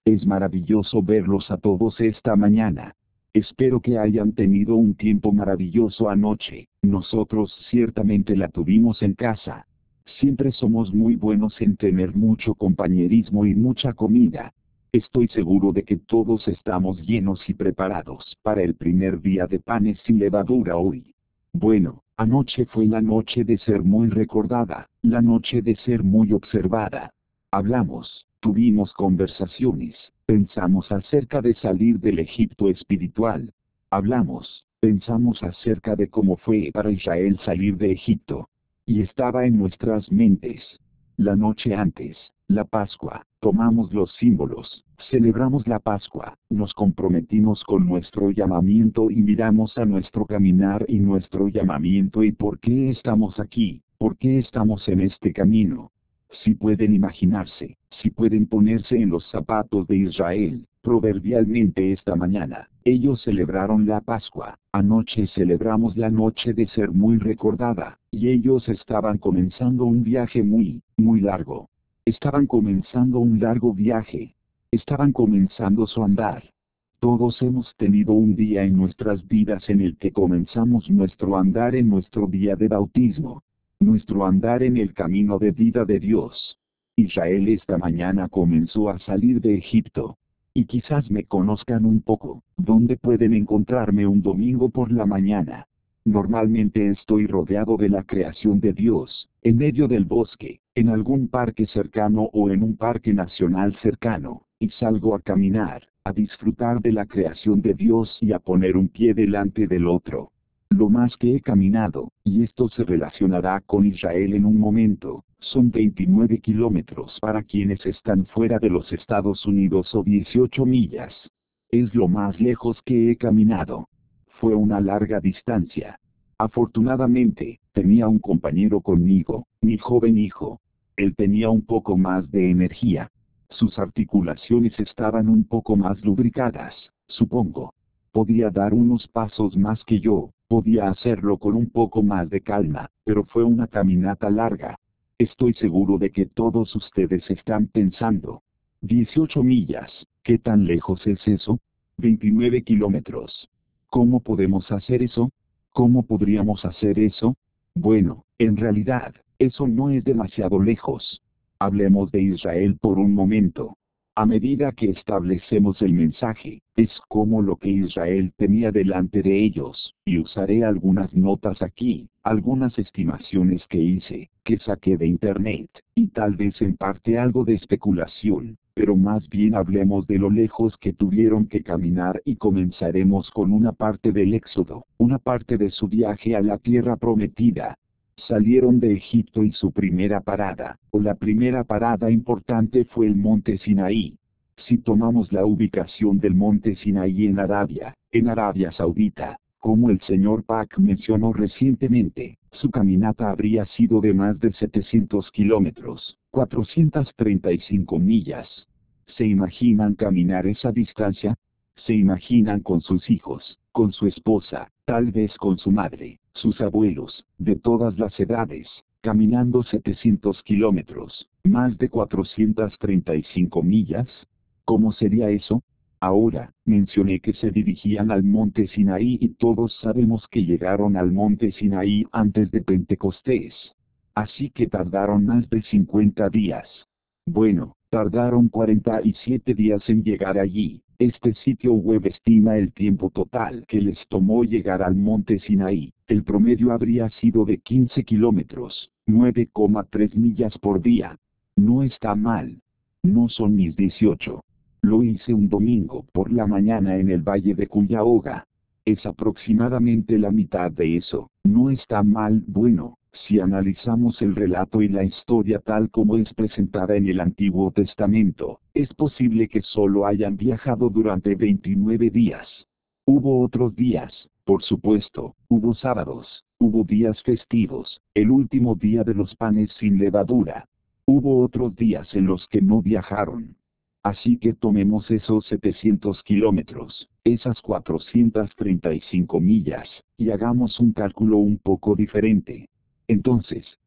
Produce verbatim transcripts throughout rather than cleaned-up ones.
Es maravilloso verlos a todos esta mañana. Espero que hayan tenido un tiempo maravilloso anoche. Nosotros ciertamente la tuvimos en casa. Siempre somos muy buenos en tener mucho compañerismo y mucha comida. Estoy seguro de que todos estamos llenos y preparados para el primer día de panes sin levadura hoy. Bueno, anoche fue la noche de ser muy recordada, la noche de ser muy observada. Hablamos, tuvimos conversaciones, pensamos acerca de salir del Egipto espiritual. Hablamos, pensamos acerca de cómo fue para Israel salir de Egipto. Y estaba en nuestras mentes. La noche antes, la Pascua, tomamos los símbolos, celebramos la Pascua, nos comprometimos con nuestro llamamiento y miramos a nuestro caminar y nuestro llamamiento y por qué estamos aquí, por qué estamos en este camino. Si pueden imaginarse, si pueden ponerse en los zapatos de Israel, proverbialmente esta mañana, ellos celebraron la Pascua, anoche celebramos la noche de ser muy recordada, y ellos estaban comenzando un viaje muy, muy largo. Estaban comenzando un largo viaje. Estaban comenzando su andar. Todos hemos tenido un día en nuestras vidas en el que comenzamos nuestro andar en nuestro día de bautismo. Nuestro andar en el camino de vida de Dios. Israel esta mañana comenzó a salir de Egipto. Y quizás me conozcan un poco, ¿dónde pueden encontrarme un domingo por la mañana? Normalmente estoy rodeado de la creación de Dios, en medio del bosque, en algún parque cercano o en un parque nacional cercano, y salgo a caminar, a disfrutar de la creación de Dios y a poner un pie delante del otro. Lo más que he caminado, y esto se relacionará con Israel en un momento, son veintinueve kilómetros para quienes están fuera de los Estados Unidos o dieciocho millas. Es lo más lejos que he caminado. Fue una larga distancia. Afortunadamente, tenía un compañero conmigo, mi joven hijo. Él tenía un poco más de energía. Sus articulaciones estaban un poco más lubricadas, supongo. Podía dar unos pasos más que yo, podía hacerlo con un poco más de calma, pero fue una caminata larga. Estoy seguro de que todos ustedes están pensando. dieciocho millas, ¿qué tan lejos es eso? veintinueve kilómetros. ¿Cómo podemos hacer eso? ¿Cómo podríamos hacer eso? Bueno, en realidad, eso no es demasiado lejos. Hablemos de Israel por un momento. A medida que establecemos el mensaje, es como lo que Israel tenía delante de ellos, y usaré algunas notas aquí, algunas estimaciones que hice, que saqué de internet, y tal vez en parte algo de especulación, pero más bien hablemos de lo lejos que tuvieron que caminar y comenzaremos con una parte del Éxodo, una parte de su viaje a la tierra prometida. Salieron de Egipto y su primera parada, o la primera parada importante fue el monte Sinaí. Si tomamos la ubicación del monte Sinaí en Arabia, en Arabia Saudita, como el señor Pak mencionó recientemente, su caminata habría sido de más de setecientos kilómetros, cuatrocientas treinta y cinco millas. ¿Se imaginan caminar esa distancia? ¿Se imaginan con sus hijos, con su esposa, tal vez con su madre, sus abuelos, de todas las edades, caminando setecientos kilómetros, más de cuatrocientas treinta y cinco millas? ¿Cómo sería eso? Ahora, mencioné que se dirigían al monte Sinaí y todos sabemos que llegaron al monte Sinaí antes de Pentecostés. Así que tardaron más de cincuenta días. Bueno, tardaron cuarenta y siete días en llegar allí. Este sitio web estima el tiempo total que les tomó llegar al monte Sinaí. El promedio habría sido de quince kilómetros, nueve coma tres millas por día. No está mal. No son mis dieciocho. Lo hice un domingo por la mañana en el valle de Cuyahoga. Es aproximadamente la mitad de eso. No está mal. Bueno, si analizamos el relato y la historia tal como es presentada en el Antiguo Testamento, es posible que solo hayan viajado durante veintinueve días. Hubo otros días, por supuesto, hubo sábados, hubo días festivos, el último día de los panes sin levadura. Hubo otros días en los que no viajaron. Así que tomemos esos setecientos kilómetros, esas cuatrocientas treinta y cinco millas, y hagamos un cálculo un poco diferente. Entonces,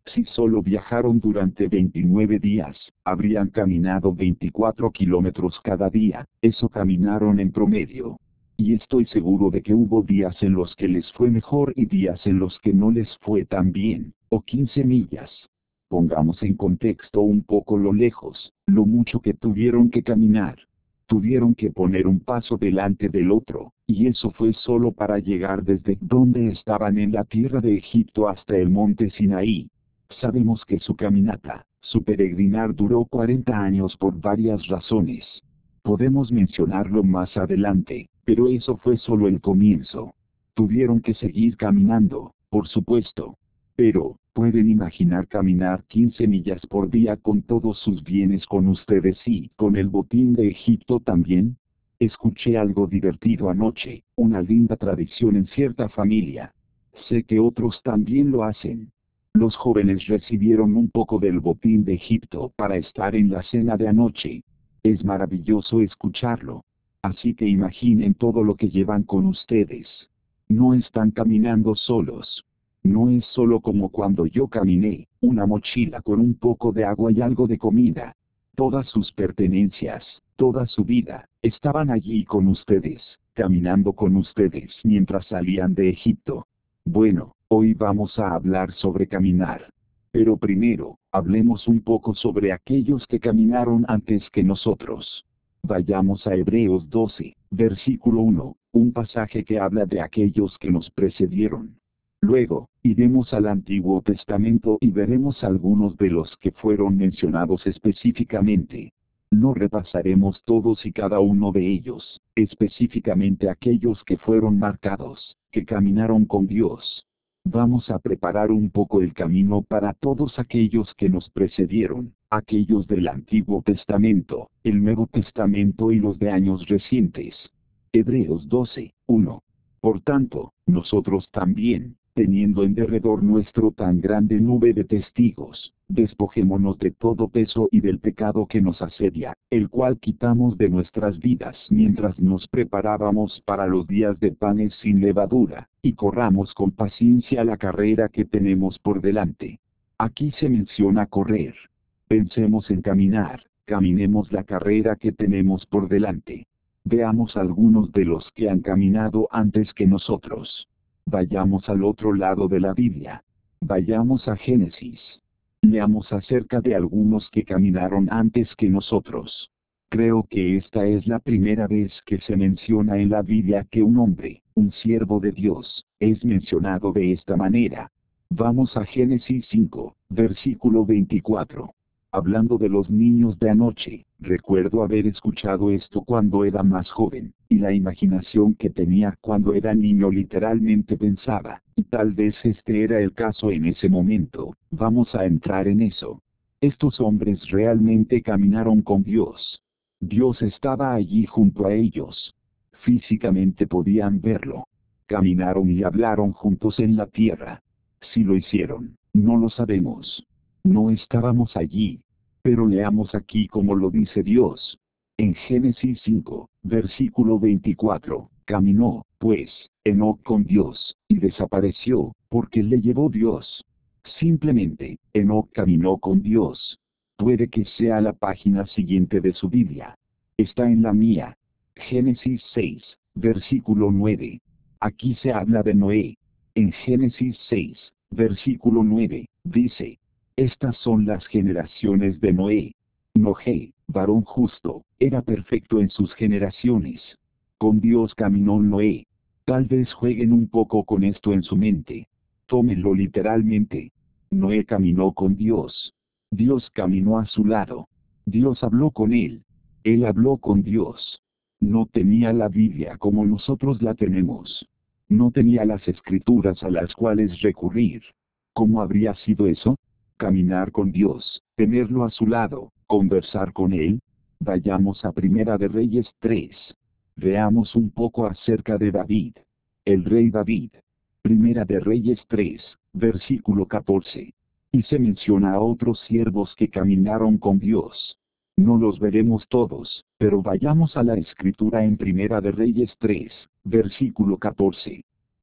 Si solo viajaron durante veintinueve días, habrían caminado veinticuatro kilómetros cada día, eso caminaron en promedio. Y estoy seguro de que hubo días en los que les fue mejor y días en los que no les fue tan bien, o quince millas. Pongamos en contexto un poco lo lejos, lo mucho que tuvieron que caminar. Tuvieron que poner un paso delante del otro, y eso fue solo para llegar desde donde estaban en la tierra de Egipto hasta el monte Sinaí. Sabemos que su caminata, su peregrinar duró cuarenta años por varias razones. Podemos mencionarlo más adelante, pero eso fue solo el comienzo. Tuvieron que seguir caminando, por supuesto. Pero, ¿pueden imaginar caminar quince millas por día con todos sus bienes con ustedes y con el botín de Egipto también? Escuché algo divertido anoche, una linda tradición en cierta familia. Sé que otros también lo hacen. Los jóvenes recibieron un poco del botín de Egipto para estar en la cena de anoche. Es maravilloso escucharlo. Así que imaginen todo lo que llevan con ustedes. No están caminando solos. No es solo como cuando yo caminé, una mochila con un poco de agua y algo de comida. Todas sus pertenencias, toda su vida, estaban allí con ustedes, caminando con ustedes mientras salían de Egipto. Bueno, hoy vamos a hablar sobre caminar. Pero primero, hablemos un poco sobre aquellos que caminaron antes que nosotros. Vayamos a Hebreos doce, versículo uno, un pasaje que habla de aquellos que nos precedieron. Luego, iremos al Antiguo Testamento y veremos algunos de los que fueron mencionados específicamente. No repasaremos todos y cada uno de ellos, específicamente aquellos que fueron marcados, que caminaron con Dios. Vamos a preparar un poco el camino para todos aquellos que nos precedieron, aquellos del Antiguo Testamento, el Nuevo Testamento y los de años recientes. Hebreos doce, uno. Por tanto, nosotros también, teniendo en derredor nuestro tan grande nube de testigos, despojémonos de todo peso y del pecado que nos asedia, el cual quitamos de nuestras vidas mientras nos preparábamos para los días de panes sin levadura, y corramos con paciencia la carrera que tenemos por delante. Aquí se menciona correr. Pensemos en caminar, caminemos la carrera que tenemos por delante. Veamos algunos de los que han caminado antes que nosotros. Vayamos al otro lado de la Biblia. Vayamos a Génesis. Leamos acerca de algunos que caminaron antes que nosotros. Creo que esta es la primera vez que se menciona en la Biblia que un hombre, un siervo de Dios, es mencionado de esta manera. Vamos a Génesis cinco, versículo veinticuatro. Hablando de los niños de anoche, recuerdo haber escuchado esto cuando era más joven, y la imaginación que tenía cuando era niño literalmente pensaba, y tal vez este era el caso en ese momento, vamos a entrar en eso. Estos hombres realmente caminaron con Dios. Dios estaba allí junto a ellos. Físicamente podían verlo. Caminaron y hablaron juntos en la tierra. Si lo hicieron, no lo sabemos. No estábamos allí. Pero leamos aquí como lo dice Dios. En Génesis cinco, versículo veinticuatro, caminó, pues, Enoc con Dios, y desapareció, porque le llevó Dios. Simplemente, Enoc caminó con Dios. Puede que sea la página siguiente de su Biblia. Está en la mía. Génesis seis, versículo nueve. Aquí se habla de Noé. En Génesis seis, versículo nueve, dice: Estas son las generaciones de Noé. Noé, varón justo, era perfecto en sus generaciones. Con Dios caminó Noé. Tal vez jueguen un poco con esto en su mente. Tómenlo literalmente. Noé caminó con Dios. Dios caminó a su lado. Dios habló con él. Él habló con Dios. No tenía la Biblia como nosotros la tenemos. No tenía las escrituras a las cuales recurrir. ¿Cómo habría sido eso? Caminar con Dios, tenerlo a su lado, conversar con Él. Vayamos a Primera de Reyes tres. Veamos un poco acerca de David. El rey David. Primera de Reyes tres, versículo catorce. Y se menciona a otros siervos que caminaron con Dios. No los veremos todos, pero vayamos a la escritura en Primera de Reyes tres, versículo catorce.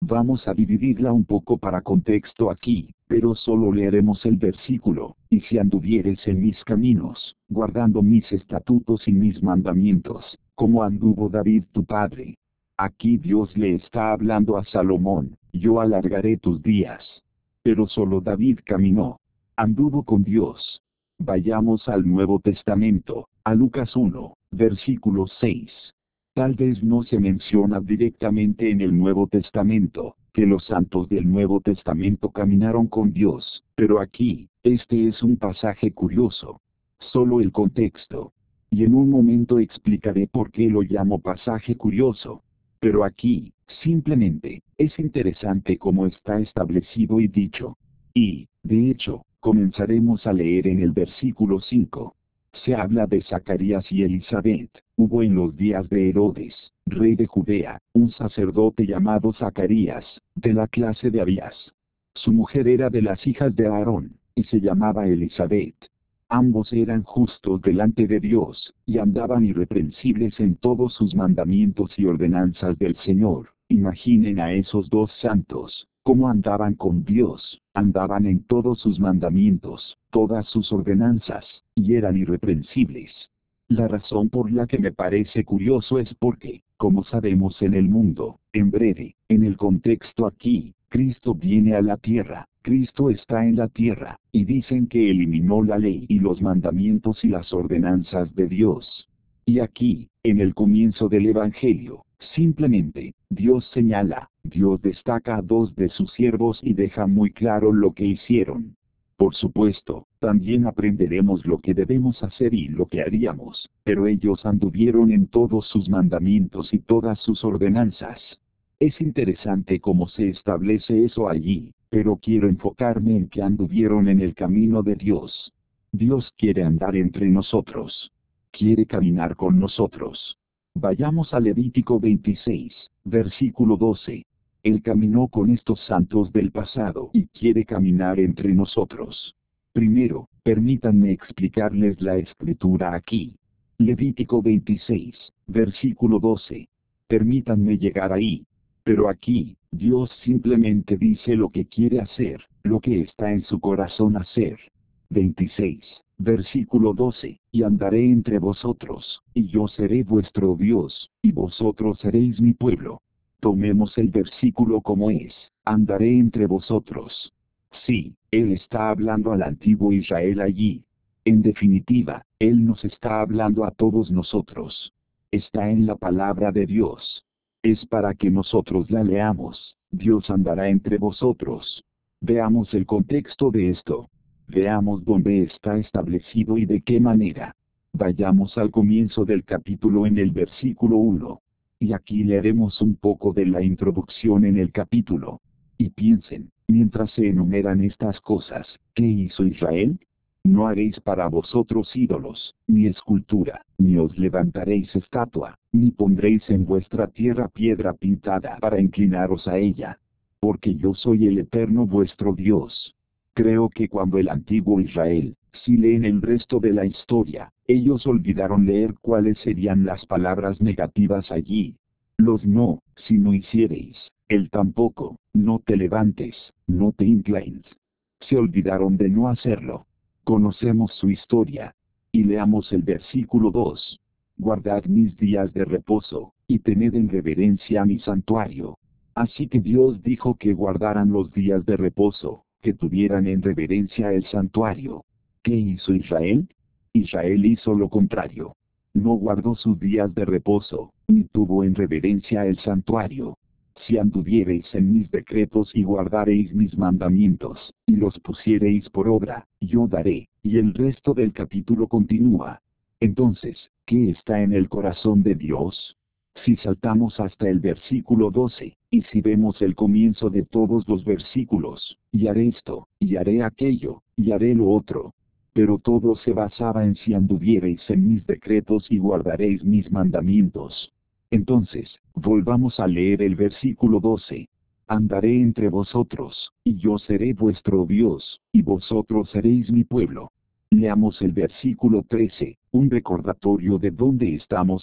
Vamos a dividirla un poco para contexto aquí, pero solo leeremos el versículo, y si anduvieres en mis caminos, guardando mis estatutos y mis mandamientos, como anduvo David tu padre. Aquí Dios le está hablando a Salomón, yo alargaré tus días. Pero solo David caminó. Anduvo con Dios. Vayamos al Nuevo Testamento, a Lucas uno, versículo seis. Tal vez no se menciona directamente en el Nuevo Testamento, que los santos del Nuevo Testamento caminaron con Dios, pero aquí, este es un pasaje curioso. Solo el contexto. Y en un momento explicaré por qué lo llamo pasaje curioso. Pero aquí, simplemente, es interesante cómo está establecido y dicho. Y, de hecho, comenzaremos a leer en el versículo cinco. Se habla de Zacarías y Elizabeth. Hubo en los días de Herodes, rey de Judea, un sacerdote llamado Zacarías, de la clase de Abías. Su mujer era de las hijas de Aarón, y se llamaba Elizabeth. Ambos eran justos delante de Dios, y andaban irreprensibles en todos sus mandamientos y ordenanzas del Señor. Imaginen a esos dos santos, cómo andaban con Dios, andaban en todos sus mandamientos, todas sus ordenanzas, y eran irreprensibles. La razón por la que me parece curioso es porque, como sabemos en el mundo, en breve, en el contexto aquí, Cristo viene a la tierra, Cristo está en la tierra, y dicen que eliminó la ley y los mandamientos y las ordenanzas de Dios. Y aquí, en el comienzo del Evangelio, simplemente, Dios señala, Dios destaca a dos de sus siervos y deja muy claro lo que hicieron. Por supuesto, también aprenderemos lo que debemos hacer y lo que haríamos, pero ellos anduvieron en todos sus mandamientos y todas sus ordenanzas. Es interesante cómo se establece eso allí, pero quiero enfocarme en que anduvieron en el camino de Dios. Dios quiere andar entre nosotros. Quiere caminar con nosotros. Vayamos a Levítico veintiséis, versículo doce. Él caminó con estos santos del pasado y quiere caminar entre nosotros. Primero, permítanme explicarles la escritura aquí. Levítico veintiséis, versículo doce. Permítanme llegar ahí. Pero aquí, Dios simplemente dice lo que quiere hacer, lo que está en su corazón hacer. veintiséis, versículo doce, y andaré entre vosotros, y yo seré vuestro Dios, y vosotros seréis mi pueblo. Tomemos el versículo como es, andaré entre vosotros. Sí, Él está hablando al antiguo Israel allí. En definitiva, Él nos está hablando a todos nosotros. Está en la palabra de Dios. Es para que nosotros la leamos. Dios andará entre vosotros. Veamos el contexto de esto. Veamos dónde está establecido y de qué manera. Vayamos al comienzo del capítulo en el versículo uno. Y aquí leeremos un poco de la introducción en el capítulo. Y piensen, mientras se enumeran estas cosas, ¿qué hizo Israel? No haréis para vosotros ídolos, ni escultura, ni os levantaréis estatua, ni pondréis en vuestra tierra piedra pintada para inclinaros a ella. Porque yo soy el Eterno vuestro Dios. Creo que cuando el antiguo Israel, si leen el resto de la historia, ellos olvidaron leer cuáles serían las palabras negativas allí. Los no, si no hiciereis, el tampoco, no te levantes, no te inclines. Se olvidaron de no hacerlo. Conocemos su historia. Y leamos el versículo dos. Guardad mis días de reposo, y tened en reverencia a mi santuario. Así que Dios dijo que guardaran los días de reposo, que tuvieran en reverencia el santuario. ¿Qué hizo Israel? Israel hizo lo contrario. No guardó sus días de reposo, ni tuvo en reverencia el santuario. Si anduviereis en mis decretos y guardareis mis mandamientos, y los pusiereis por obra, yo daré. Y el resto del capítulo continúa. Entonces, ¿qué está en el corazón de Dios? Si saltamos hasta el versículo doce, y si vemos el comienzo de todos los versículos, y haré esto, y haré aquello, y haré lo otro. Pero todo se basaba en si anduviereis en mis decretos y guardaréis mis mandamientos. Entonces, volvamos a leer el versículo doce. Andaré entre vosotros, y yo seré vuestro Dios, y vosotros seréis mi pueblo. Leamos el versículo trece, un recordatorio de dónde estamos hoy.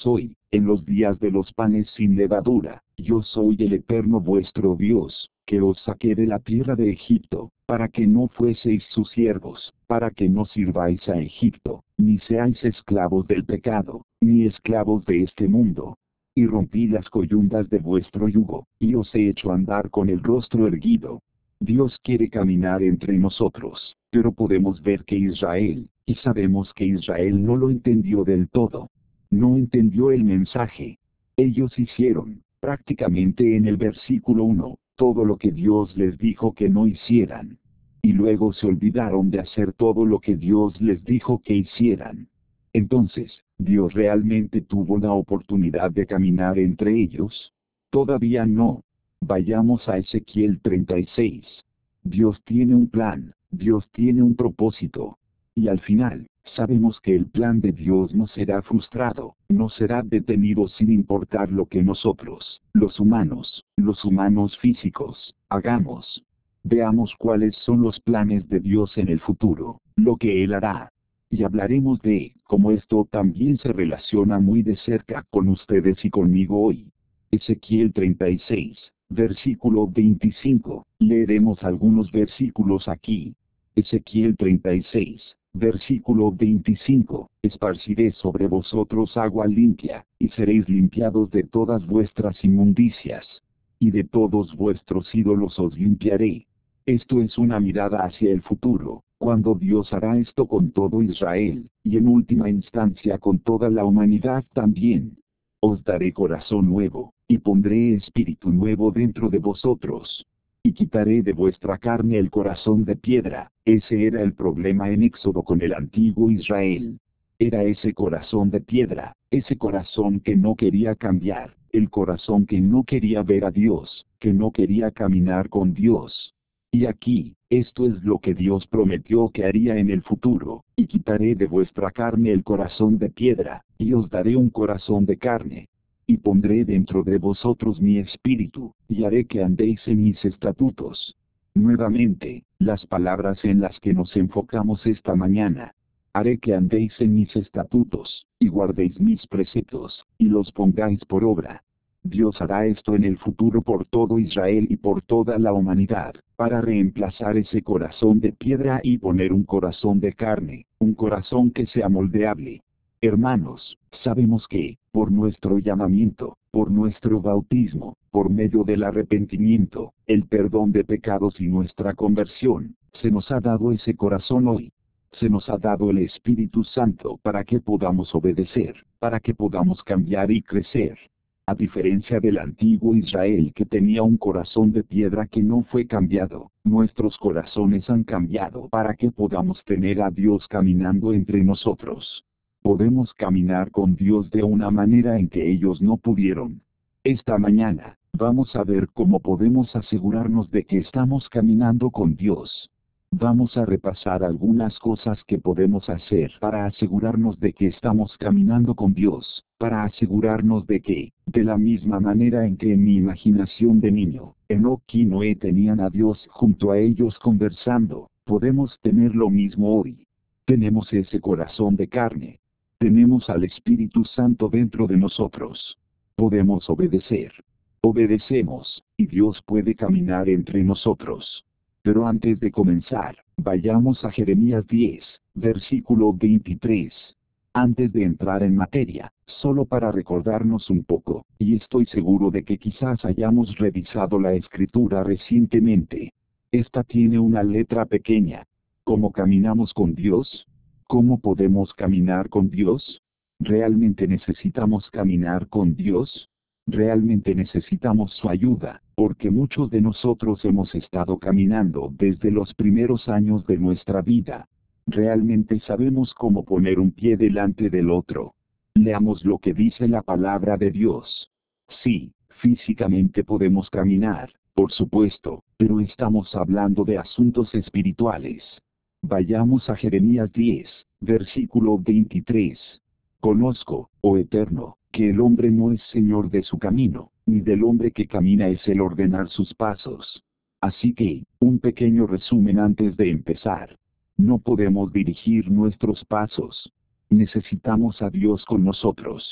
En los días de los panes sin levadura, yo soy el Eterno vuestro Dios, que os saqué de la tierra de Egipto, para que no fueseis sus siervos, para que no sirváis a Egipto, ni seáis esclavos del pecado, ni esclavos de este mundo. Y rompí las coyundas de vuestro yugo, y os he hecho andar con el rostro erguido. Dios quiere caminar entre nosotros, pero podemos ver que Israel, y sabemos que Israel no lo entendió del todo. No entendió el mensaje. Ellos hicieron, prácticamente en el versículo uno, todo lo que Dios les dijo que no hicieran. Y luego se olvidaron de hacer todo lo que Dios les dijo que hicieran. Entonces, ¿Dios realmente tuvo la oportunidad de caminar entre ellos? Todavía no. Vayamos a Ezequiel treinta y seis. Dios tiene un plan, Dios tiene un propósito. Y al final, sabemos que el plan de Dios no será frustrado, no será detenido sin importar lo que nosotros, los humanos, los humanos físicos, hagamos. Veamos cuáles son los planes de Dios en el futuro, lo que Él hará. Y hablaremos de cómo esto también se relaciona muy de cerca con ustedes y conmigo hoy. Ezequiel treinta y seis, versículo veinticinco. Leeremos algunos versículos aquí. Ezequiel treinta y seis, versículo veinticinco. Esparciré sobre vosotros agua limpia, y seréis limpiados de todas vuestras inmundicias. Y de todos vuestros ídolos os limpiaré. Esto es una mirada hacia el futuro, cuando Dios hará esto con todo Israel, y en última instancia con toda la humanidad también. Os daré corazón nuevo, y pondré espíritu nuevo dentro de vosotros. Y quitaré de vuestra carne el corazón de piedra. Ese era el problema en Éxodo con el antiguo Israel. Era ese corazón de piedra, ese corazón que no quería cambiar, el corazón que no quería ver a Dios, que no quería caminar con Dios. Y aquí, esto es lo que Dios prometió que haría en el futuro, y quitaré de vuestra carne el corazón de piedra, y os daré un corazón de carne. Y pondré dentro de vosotros mi espíritu, y haré que andéis en mis estatutos. Nuevamente, las palabras en las que nos enfocamos esta mañana. Haré que andéis en mis estatutos, y guardéis mis preceptos, y los pongáis por obra. Dios hará esto en el futuro por todo Israel y por toda la humanidad, para reemplazar ese corazón de piedra y poner un corazón de carne, un corazón que sea moldeable. Hermanos, sabemos que, por nuestro llamamiento, por nuestro bautismo, por medio del arrepentimiento, el perdón de pecados y nuestra conversión, se nos ha dado ese corazón hoy. Se nos ha dado el Espíritu Santo para que podamos obedecer, para que podamos cambiar y crecer. A diferencia del antiguo Israel que tenía un corazón de piedra que no fue cambiado, nuestros corazones han cambiado para que podamos tener a Dios caminando entre nosotros. Podemos caminar con Dios de una manera en que ellos no pudieron. Esta mañana, vamos a ver cómo podemos asegurarnos de que estamos caminando con Dios. Vamos a repasar algunas cosas que podemos hacer para asegurarnos de que estamos caminando con Dios, para asegurarnos de que, de la misma manera en que en mi imaginación de niño, Enoc y Noé tenían a Dios junto a ellos conversando, podemos tener lo mismo hoy. Tenemos ese corazón de carne. Tenemos al Espíritu Santo dentro de nosotros. Podemos obedecer. Obedecemos, y Dios puede caminar entre nosotros. Pero antes de comenzar, vayamos a Jeremías diez, versículo veintitrés. Antes de entrar en materia, solo para recordarnos un poco, y estoy seguro de que quizás hayamos revisado la escritura recientemente. Esta tiene una letra pequeña. ¿Cómo caminamos con Dios? ¿Cómo podemos caminar con Dios? ¿Realmente necesitamos caminar con Dios? Realmente necesitamos su ayuda, porque muchos de nosotros hemos estado caminando desde los primeros años de nuestra vida. Realmente sabemos cómo poner un pie delante del otro. Leamos lo que dice la palabra de Dios. Sí, físicamente podemos caminar, por supuesto, pero estamos hablando de asuntos espirituales. Vayamos a Jeremías diez, versículo veintitrés. Conozco, oh Eterno, que el hombre no es señor de su camino, ni del hombre que camina es el ordenar sus pasos. Así que, un pequeño resumen antes de empezar. No podemos dirigir nuestros pasos. Necesitamos a Dios con nosotros.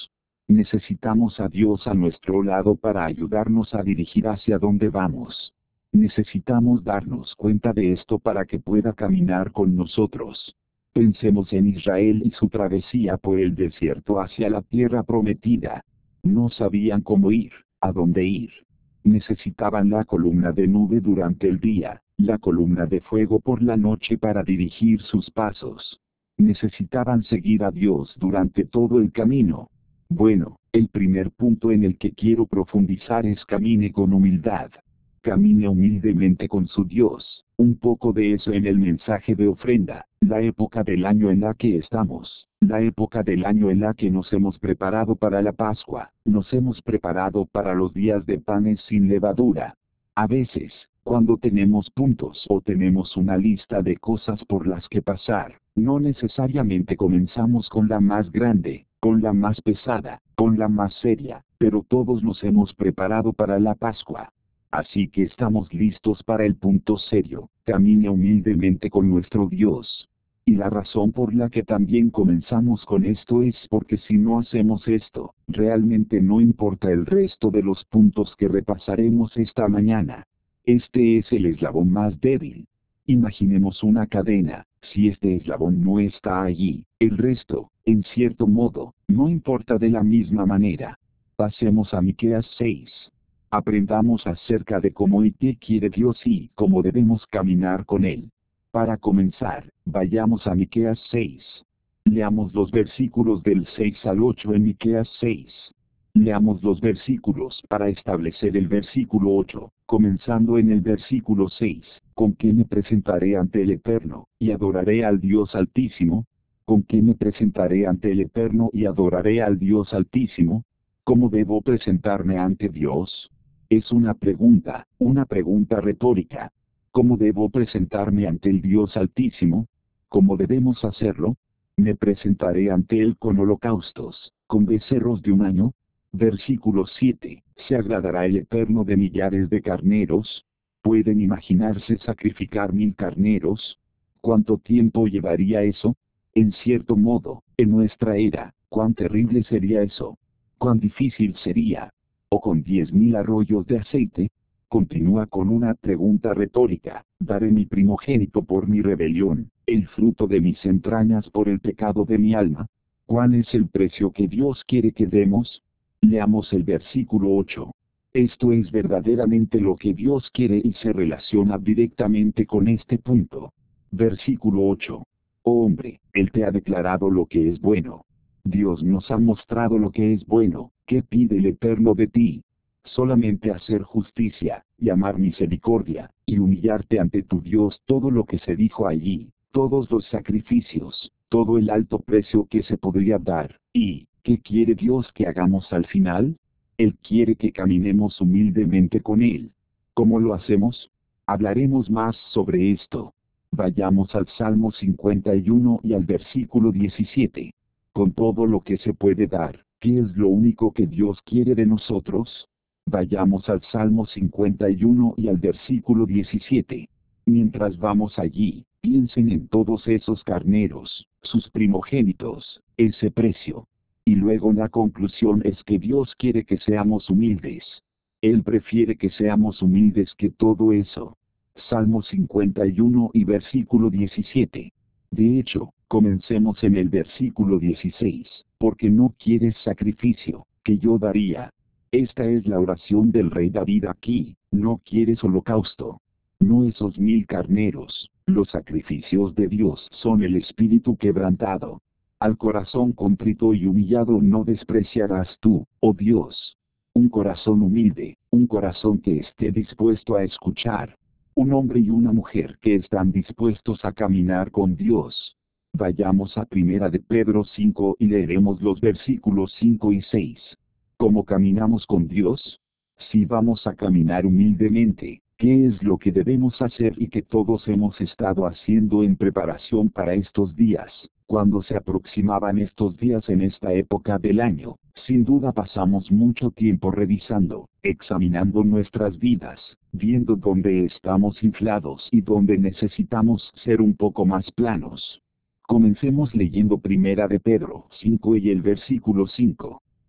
Necesitamos a Dios a nuestro lado para ayudarnos a dirigir hacia donde vamos. Necesitamos darnos cuenta de esto para que pueda caminar con nosotros. Pensemos en Israel y su travesía por el desierto hacia la tierra prometida. No sabían cómo ir, a dónde ir. Necesitaban la columna de nube durante el día, la columna de fuego por la noche para dirigir sus pasos. Necesitaban seguir a Dios durante todo el camino. Bueno, el primer punto en el que quiero profundizar es camine con humildad. Camine humildemente con su Dios. Un poco de eso en el mensaje de ofrenda, la época del año en la que estamos, la época del año en la que nos hemos preparado para la Pascua, nos hemos preparado para los días de panes sin levadura. A veces, cuando tenemos puntos o tenemos una lista de cosas por las que pasar, no necesariamente comenzamos con la más grande, con la más pesada, con la más seria, pero todos nos hemos preparado para la Pascua. Así que estamos listos para el punto serio, camine humildemente con nuestro Dios. Y la razón por la que también comenzamos con esto es porque si no hacemos esto, realmente no importa el resto de los puntos que repasaremos esta mañana. Este es el eslabón más débil. Imaginemos una cadena, si este eslabón no está allí, el resto, en cierto modo, no importa de la misma manera. Pasemos a Miqueas seis. Aprendamos acerca de cómo y qué quiere Dios y cómo debemos caminar con Él. Para comenzar, vayamos a Miqueas seis. Leamos los versículos del seis al ocho en Miqueas seis. Leamos los versículos para establecer el versículo ocho, comenzando en el versículo seis. ¿Con qué me presentaré ante el Eterno, y adoraré al Dios Altísimo? ¿Con qué me presentaré ante el Eterno y adoraré al Dios Altísimo? ¿Cómo debo presentarme ante Dios? Es una pregunta, una pregunta retórica. ¿Cómo debo presentarme ante el Dios Altísimo? ¿Cómo debemos hacerlo? Me presentaré ante Él con holocaustos, con becerros de un año. Versículo siete. ¿Se agradará el Eterno de millares de carneros? ¿Pueden imaginarse sacrificar mil carneros? ¿Cuánto tiempo llevaría eso? En cierto modo, en nuestra era, ¿cuán terrible sería eso? ¿Cuán difícil sería? ¿O con diez mil arroyos de aceite? Continúa con una pregunta retórica. ¿Daré mi primogénito por mi rebelión, el fruto de mis entrañas por el pecado de mi alma? ¿Cuál es el precio que Dios quiere que demos? Leamos el versículo ocho. Esto es verdaderamente lo que Dios quiere y se relaciona directamente con este punto. Versículo ocho. Oh hombre, Él te ha declarado lo que es bueno. Dios nos ha mostrado lo que es bueno. ¿Qué pide el Eterno de ti? Solamente hacer justicia, y amar misericordia, y humillarte ante tu Dios. Todo lo que se dijo allí, todos los sacrificios, todo el alto precio que se podría dar. ¿Y qué quiere Dios que hagamos al final? Él quiere que caminemos humildemente con Él. ¿Cómo lo hacemos? Hablaremos más sobre esto. Vayamos al Salmo cincuenta y uno y al versículo diecisiete. Con todo lo que se puede dar, ¿qué es lo único que Dios quiere de nosotros? Vayamos al Salmo cincuenta y uno y al versículo diecisiete. Mientras vamos allí, piensen en todos esos carneros, sus primogénitos, ese precio. Y luego la conclusión es que Dios quiere que seamos humildes. Él prefiere que seamos humildes que todo eso. Salmo cincuenta y uno y versículo diecisiete. De hecho, comencemos en el versículo dieciséis, porque no quieres sacrificio, que yo daría. Esta es la oración del rey David aquí, no quieres holocausto. No esos mil carneros, los sacrificios de Dios son el espíritu quebrantado. Al corazón contrito y humillado no despreciarás tú, oh Dios. Un corazón humilde, un corazón que esté dispuesto a escuchar. Un hombre y una mujer que están dispuestos a caminar con Dios. Vayamos a Primera de Pedro cinco y leeremos los versículos cinco y seis. ¿Cómo caminamos con Dios? Si vamos a caminar humildemente, ¿qué es lo que debemos hacer y que todos hemos estado haciendo en preparación para estos días? Cuando se aproximaban estos días en esta época del año, sin duda pasamos mucho tiempo revisando, examinando nuestras vidas, viendo dónde estamos inflados y dónde necesitamos ser un poco más planos. Comencemos leyendo Primera de Pedro cinco y el versículo cinco.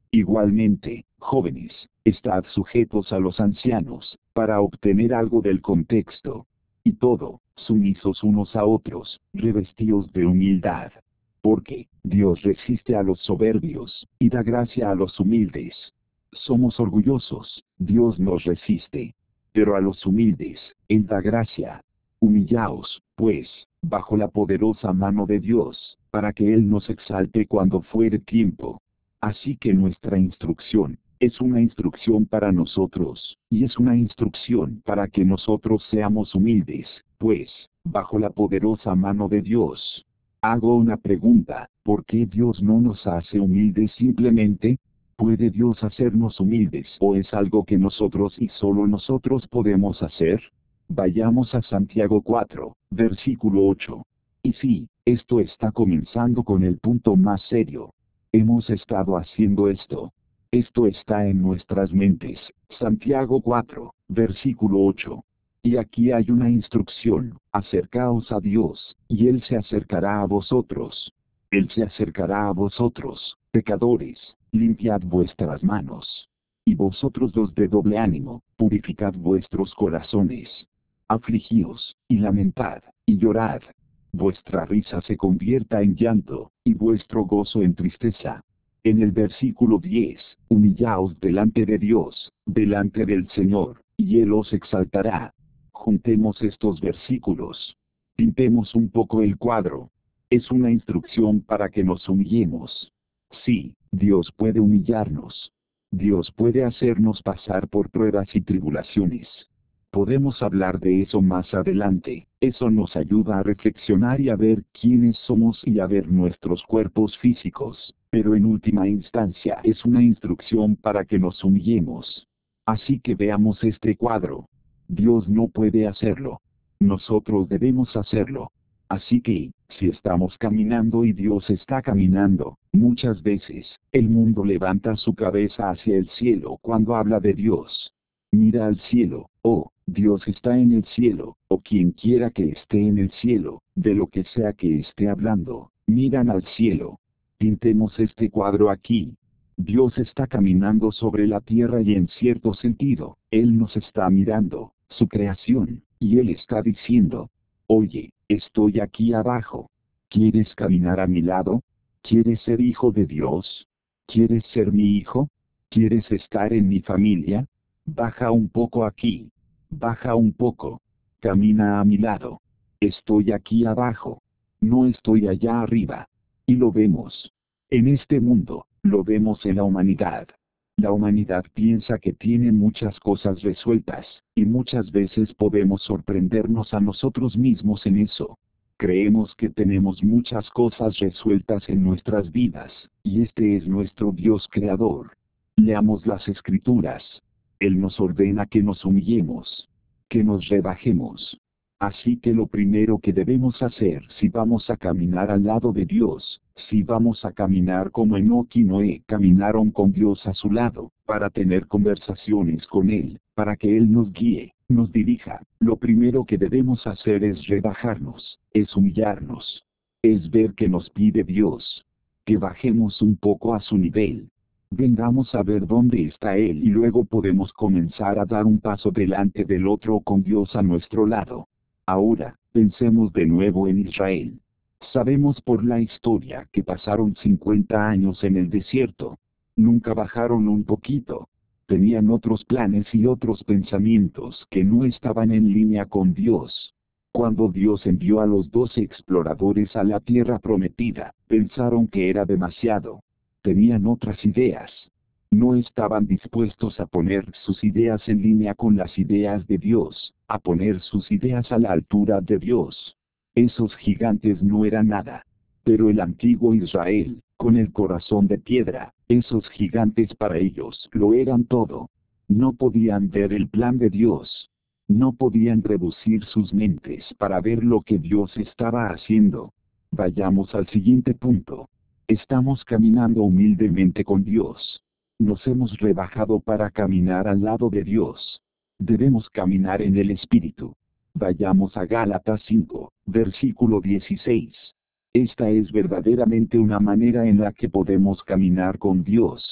Igualmente, jóvenes, estad sujetos a los ancianos, para obtener algo del contexto. Y todo, sumisos unos a otros, revestidos de humildad. Porque, Dios resiste a los soberbios, y da gracia a los humildes. Somos orgullosos, Dios nos resiste. Pero a los humildes, Él da gracia. Humillaos, pues, bajo la poderosa mano de Dios, para que Él nos exalte cuando fuere tiempo. Así que nuestra instrucción, es una instrucción para nosotros, y es una instrucción para que nosotros seamos humildes, pues, bajo la poderosa mano de Dios. Hago una pregunta, ¿por qué Dios no nos hace humildes simplemente? ¿Puede Dios hacernos humildes o es algo que nosotros y solo nosotros podemos hacer? Vayamos a Santiago cuatro, versículo ocho. Y sí, esto está comenzando con el punto más serio. Hemos estado haciendo esto. Esto está en nuestras mentes. Santiago cuatro, versículo ocho. Y aquí hay una instrucción, acercaos a Dios, y Él se acercará a vosotros. Él se acercará a vosotros, pecadores, limpiad vuestras manos. Y vosotros los de doble ánimo, purificad vuestros corazones. Afligíos, y lamentad, y llorad. Vuestra risa se convierta en llanto, y vuestro gozo en tristeza. En el versículo diez, humillaos delante de Dios, delante del Señor, y Él os exaltará. Juntemos estos versículos. Pintemos un poco el cuadro. Es una instrucción para que nos humillemos. Sí, Dios puede humillarnos. Dios puede hacernos pasar por pruebas y tribulaciones. Podemos hablar de eso más adelante. Eso nos ayuda a reflexionar y a ver quiénes somos y a ver nuestros cuerpos físicos, pero en última instancia es una instrucción para que nos humillemos. Así que veamos este cuadro. Dios no puede hacerlo. Nosotros debemos hacerlo. Así que, si estamos caminando y Dios está caminando, muchas veces, el mundo levanta su cabeza hacia el cielo cuando habla de Dios. Mira al cielo, oh, Dios está en el cielo, o quien quiera que esté en el cielo, de lo que sea que esté hablando, miran al cielo. Pintemos este cuadro aquí. Dios está caminando sobre la tierra y en cierto sentido, Él nos está mirando, su creación, y Él está diciendo, oye, estoy aquí abajo. ¿Quieres caminar a mi lado? ¿Quieres ser hijo de Dios? ¿Quieres ser mi hijo? ¿Quieres estar en mi familia? Baja un poco aquí. Baja un poco. Camina a mi lado. Estoy aquí abajo. No estoy allá arriba. Y lo vemos. En este mundo, lo vemos en la humanidad. La humanidad piensa que tiene muchas cosas resueltas, y muchas veces podemos sorprendernos a nosotros mismos en eso. Creemos que tenemos muchas cosas resueltas en nuestras vidas, y este es nuestro Dios creador. Leamos las Escrituras. Él nos ordena que nos humillemos, que nos rebajemos. Así que lo primero que debemos hacer si vamos a caminar al lado de Dios, si vamos a caminar como Enoc y Noé caminaron con Dios a su lado, para tener conversaciones con Él, para que Él nos guíe, nos dirija, lo primero que debemos hacer es rebajarnos, es humillarnos. Es ver que nos pide Dios. Que bajemos un poco a su nivel. Vengamos a ver dónde está Él y luego podemos comenzar a dar un paso delante del otro con Dios a nuestro lado. Ahora, pensemos de nuevo en Israel. Sabemos por la historia que pasaron cincuenta años en el desierto. Nunca bajaron un poquito. Tenían otros planes y otros pensamientos que no estaban en línea con Dios. Cuando Dios envió a los doce exploradores a la tierra prometida, pensaron que era demasiado. Tenían otras ideas. No estaban dispuestos a poner sus ideas en línea con las ideas de Dios, a poner sus ideas a la altura de Dios. Esos gigantes no eran nada. Pero el antiguo Israel, con el corazón de piedra, esos gigantes para ellos lo eran todo. No podían ver el plan de Dios. No podían reducir sus mentes para ver lo que Dios estaba haciendo. Vayamos al siguiente punto. Estamos caminando humildemente con Dios. Nos hemos rebajado para caminar al lado de Dios. Debemos caminar en el Espíritu. Vayamos a Gálatas cinco, versículo dieciséis. Esta es verdaderamente una manera en la que podemos caminar con Dios.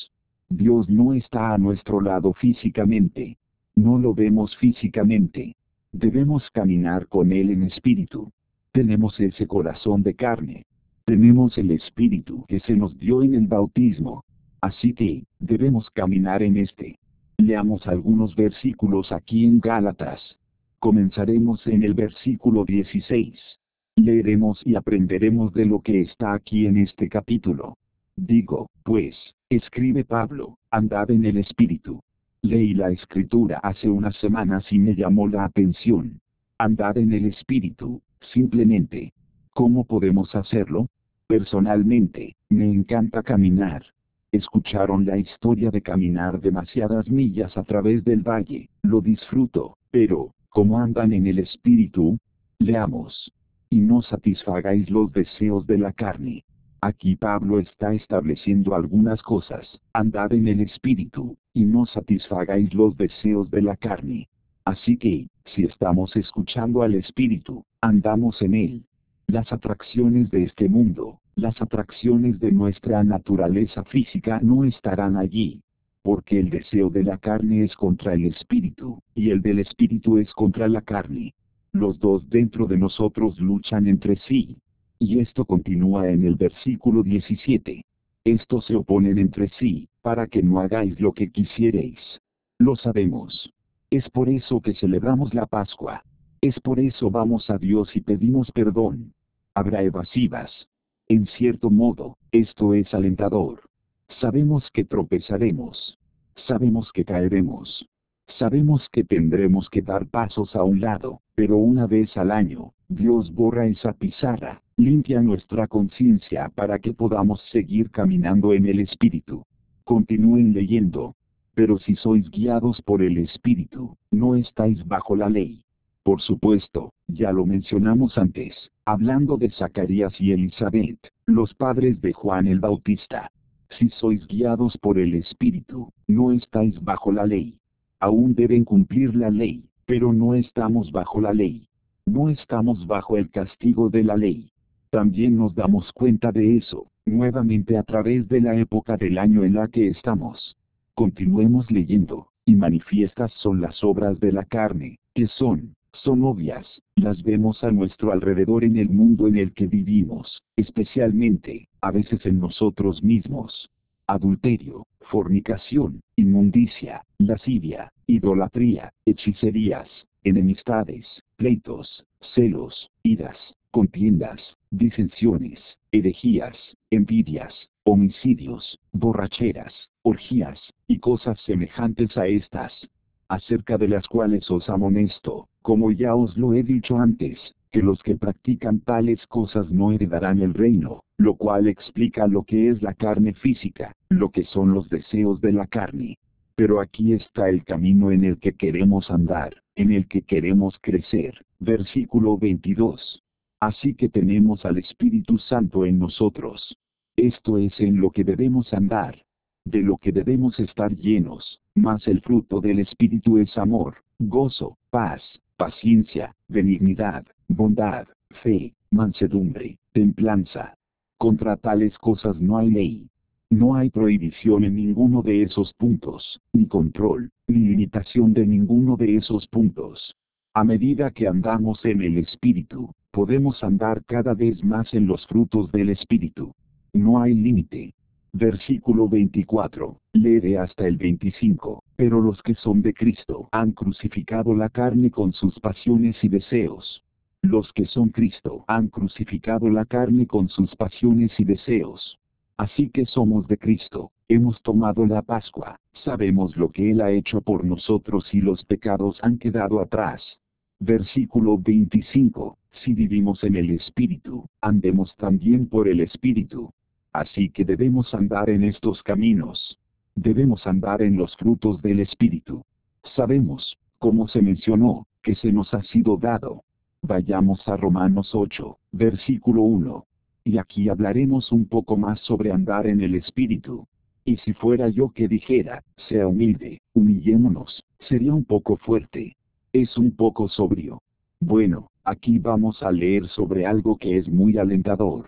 Dios no está a nuestro lado físicamente. No lo vemos físicamente. Debemos caminar con Él en espíritu. Tenemos ese corazón de carne. Tenemos el espíritu que se nos dio en el bautismo. Así que, debemos caminar en este. Leamos algunos versículos aquí en Gálatas. Comenzaremos en el versículo dieciséis. Leeremos y aprenderemos de lo que está aquí en este capítulo. Digo, pues, escribe Pablo, andad en el espíritu. Leí la escritura hace unas semanas y me llamó la atención. Andad en el espíritu, simplemente. ¿Cómo podemos hacerlo? Personalmente, me encanta caminar. ¿Escucharon la historia de caminar demasiadas millas a través del valle? Lo disfruto, pero, ¿cómo andan en el espíritu? Leamos. Y no satisfagáis los deseos de la carne. Aquí Pablo está estableciendo algunas cosas. Andad en el espíritu, y no satisfagáis los deseos de la carne. Así que, si estamos escuchando al espíritu, andamos en él. Las atracciones de este mundo, las atracciones de nuestra naturaleza física no estarán allí. Porque el deseo de la carne es contra el espíritu, y el del espíritu es contra la carne. Los dos dentro de nosotros luchan entre sí. Y esto continúa en el versículo diecisiete. Estos se oponen entre sí, para que no hagáis lo que quisierais. Lo sabemos. Es por eso que celebramos la Pascua. Es por eso vamos a Dios y pedimos perdón. Habrá evasivas. En cierto modo, esto es alentador. Sabemos que tropezaremos. Sabemos que caeremos. Sabemos que tendremos que dar pasos a un lado, pero una vez al año, Dios borra esa pizarra, limpia nuestra conciencia para que podamos seguir caminando en el Espíritu. Continúen leyendo. Pero si sois guiados por el Espíritu, no estáis bajo la ley. Por supuesto, ya lo mencionamos antes, hablando de Zacarías y Elizabeth, los padres de Juan el Bautista. Si sois guiados por el Espíritu, no estáis bajo la ley. Aún deben cumplir la ley, pero no estamos bajo la ley. No estamos bajo el castigo de la ley. También nos damos cuenta de eso, nuevamente a través de la época del año en la que estamos. Continuemos leyendo, y manifiestas son las obras de la carne, que son, son obvias, las vemos a nuestro alrededor en el mundo en el que vivimos, especialmente, a veces en nosotros mismos. Adulterio, fornicación, inmundicia, lascivia, idolatría, hechicerías, enemistades, pleitos, celos, iras, contiendas, disensiones, herejías, envidias, homicidios, borracheras, orgías, y cosas semejantes a estas, acerca de las cuales os amonesto, como ya os lo he dicho antes, que los que practican tales cosas no heredarán el reino, lo cual explica lo que es la carne física, lo que son los deseos de la carne. Pero aquí está el camino en el que queremos andar, en el que queremos crecer. Versículo veintidós. Así que tenemos al Espíritu Santo en nosotros. Esto es en lo que debemos andar, de lo que debemos estar llenos, mas el fruto del Espíritu es amor, gozo, paz, paciencia, benignidad, bondad, fe, mansedumbre, templanza. Contra tales cosas no hay ley. No hay prohibición en ninguno de esos puntos, ni control, ni limitación de ninguno de esos puntos. A medida que andamos en el Espíritu, podemos andar cada vez más en los frutos del Espíritu. No hay límite. Versículo veinticuatro, leeré hasta el veinticinco, pero los que son de Cristo han crucificado la carne con sus pasiones y deseos. Los que son Cristo han crucificado la carne con sus pasiones y deseos. Así que somos de Cristo, hemos tomado la Pascua, sabemos lo que Él ha hecho por nosotros y los pecados han quedado atrás. Versículo veinticinco, si vivimos en el Espíritu, andemos también por el Espíritu. Así que debemos andar en estos caminos. Debemos andar en los frutos del Espíritu. Sabemos, como se mencionó, que se nos ha sido dado. Vayamos a Romanos ocho, versículo uno. Y aquí hablaremos un poco más sobre andar en el Espíritu. Y si fuera yo que dijera, sea humilde, humillémonos, sería un poco fuerte. Es un poco sobrio. Bueno, aquí vamos a leer sobre algo que es muy alentador.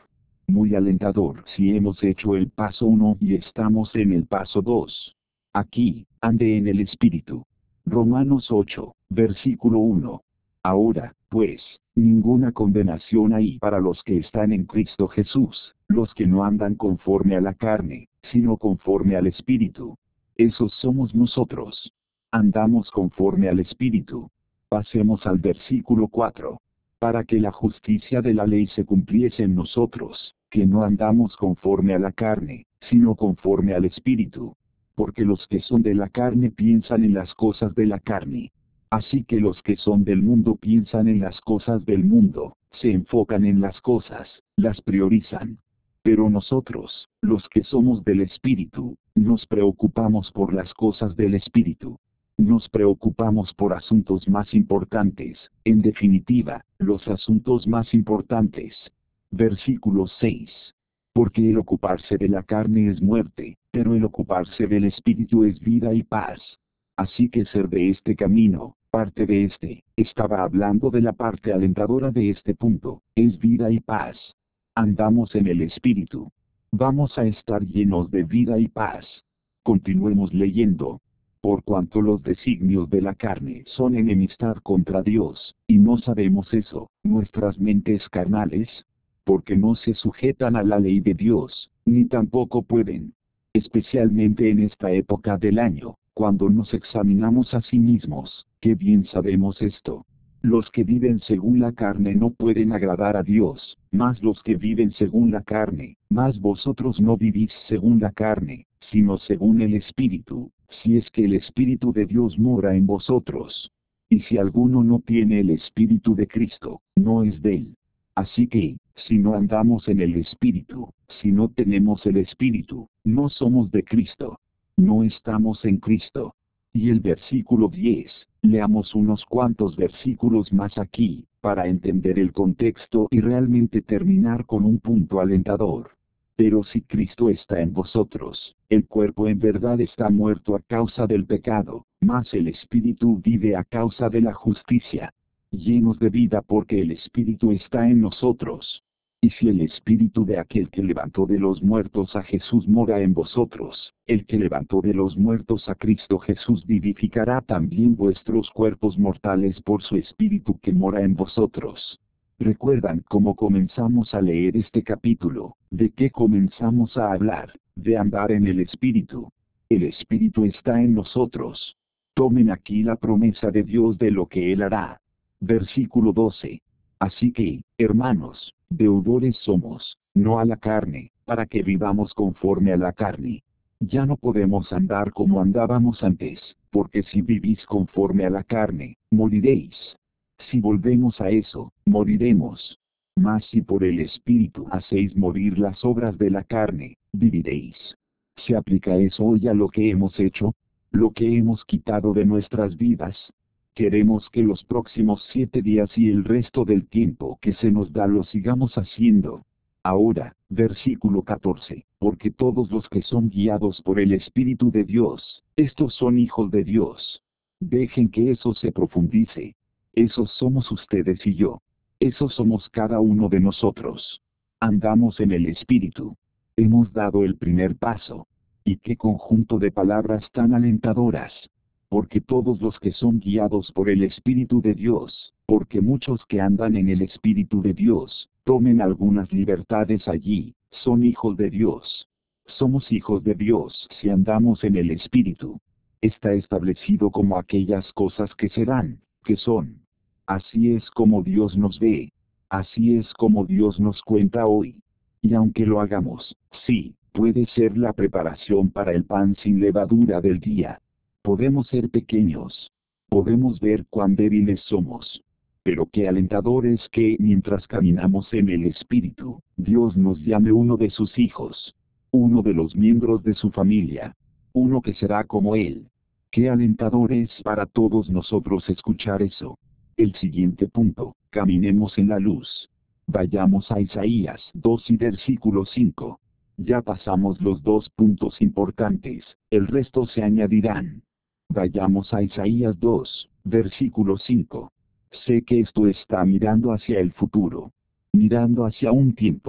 Muy alentador si hemos hecho el paso uno y estamos en el paso dos. Aquí, ande en el Espíritu. Romanos ocho, versículo uno. Ahora, pues, ninguna condenación hay para los que están en Cristo Jesús, los que no andan conforme a la carne, sino conforme al Espíritu. Esos somos nosotros. Andamos conforme al Espíritu. Pasemos al versículo cuatro. Para que la justicia de la ley se cumpliese en nosotros, que no andamos conforme a la carne, sino conforme al Espíritu. Porque los que son de la carne piensan en las cosas de la carne. Así que los que son del mundo piensan en las cosas del mundo, se enfocan en las cosas, las priorizan. Pero nosotros, los que somos del Espíritu, nos preocupamos por las cosas del Espíritu. Nos preocupamos por asuntos más importantes, en definitiva, los asuntos más importantes. Versículo seis. Porque el ocuparse de la carne es muerte, pero el ocuparse del Espíritu es vida y paz. Así que ser de este camino, parte de este, estaba hablando de la parte alentadora de este punto, es vida y paz. Andamos en el Espíritu. Vamos a estar llenos de vida y paz. Continuemos leyendo. Por cuanto los designios de la carne son enemistad contra Dios, y no sabemos eso, nuestras mentes carnales, porque no se sujetan a la ley de Dios, ni tampoco pueden. Especialmente en esta época del año, cuando nos examinamos a sí mismos, que bien sabemos esto. Los que viven según la carne no pueden agradar a Dios, mas los que viven según la carne, mas vosotros no vivís según la carne, sino según el Espíritu, si es que el Espíritu de Dios mora en vosotros. Y si alguno no tiene el Espíritu de Cristo, no es de él. Así que, si no andamos en el Espíritu, si no tenemos el Espíritu, no somos de Cristo. No estamos en Cristo. Y el versículo diez, leamos unos cuantos versículos más aquí, para entender el contexto y realmente terminar con un punto alentador. Pero si Cristo está en vosotros, el cuerpo en verdad está muerto a causa del pecado, mas el Espíritu vive a causa de la justicia. Llenos de vida porque el Espíritu está en nosotros. Y si el Espíritu de aquel que levantó de los muertos a Jesús mora en vosotros, el que levantó de los muertos a Cristo Jesús vivificará también vuestros cuerpos mortales por su Espíritu que mora en vosotros. ¿Recuerdan cómo comenzamos a leer este capítulo? ¿De qué comenzamos a hablar? De andar en el Espíritu. El Espíritu está en nosotros. Tomen aquí la promesa de Dios de lo que Él hará. Versículo doce. Así que, hermanos, deudores somos, no a la carne, para que vivamos conforme a la carne. Ya no podemos andar como andábamos antes, porque si vivís conforme a la carne, moriréis. Si volvemos a eso, moriremos. Mas si por el Espíritu hacéis morir las obras de la carne, viviréis. ¿Se aplica eso hoy a lo que hemos hecho? ¿Lo que hemos quitado de nuestras vidas? Queremos que los próximos siete días y el resto del tiempo que se nos da lo sigamos haciendo. Ahora, versículo catorce, porque todos los que son guiados por el Espíritu de Dios, estos son hijos de Dios. Dejen que eso se profundice. Esos somos ustedes y yo. Esos somos cada uno de nosotros. Andamos en el Espíritu. Hemos dado el primer paso. ¿Y qué conjunto de palabras tan alentadoras? Porque todos los que son guiados por el Espíritu de Dios, porque muchos que andan en el Espíritu de Dios, tomen algunas libertades allí, son hijos de Dios. Somos hijos de Dios si andamos en el Espíritu. Está establecido como aquellas cosas que serán, que son. Así es como Dios nos ve. Así es como Dios nos cuenta hoy. Y aunque lo hagamos, sí, puede ser la preparación para el pan sin levadura del día. Podemos ser pequeños. Podemos ver cuán débiles somos. Pero qué alentador es que mientras caminamos en el Espíritu, Dios nos llame uno de sus hijos. Uno de los miembros de su familia. Uno que será como Él. Qué alentador es para todos nosotros escuchar eso. El siguiente punto, caminemos en la luz. Vayamos a Isaías dos y versículo cinco. Ya pasamos los dos puntos importantes, el resto se añadirán. Vayamos a Isaías dos, versículo cinco. Sé que esto está mirando hacia el futuro. Mirando hacia un tiempo.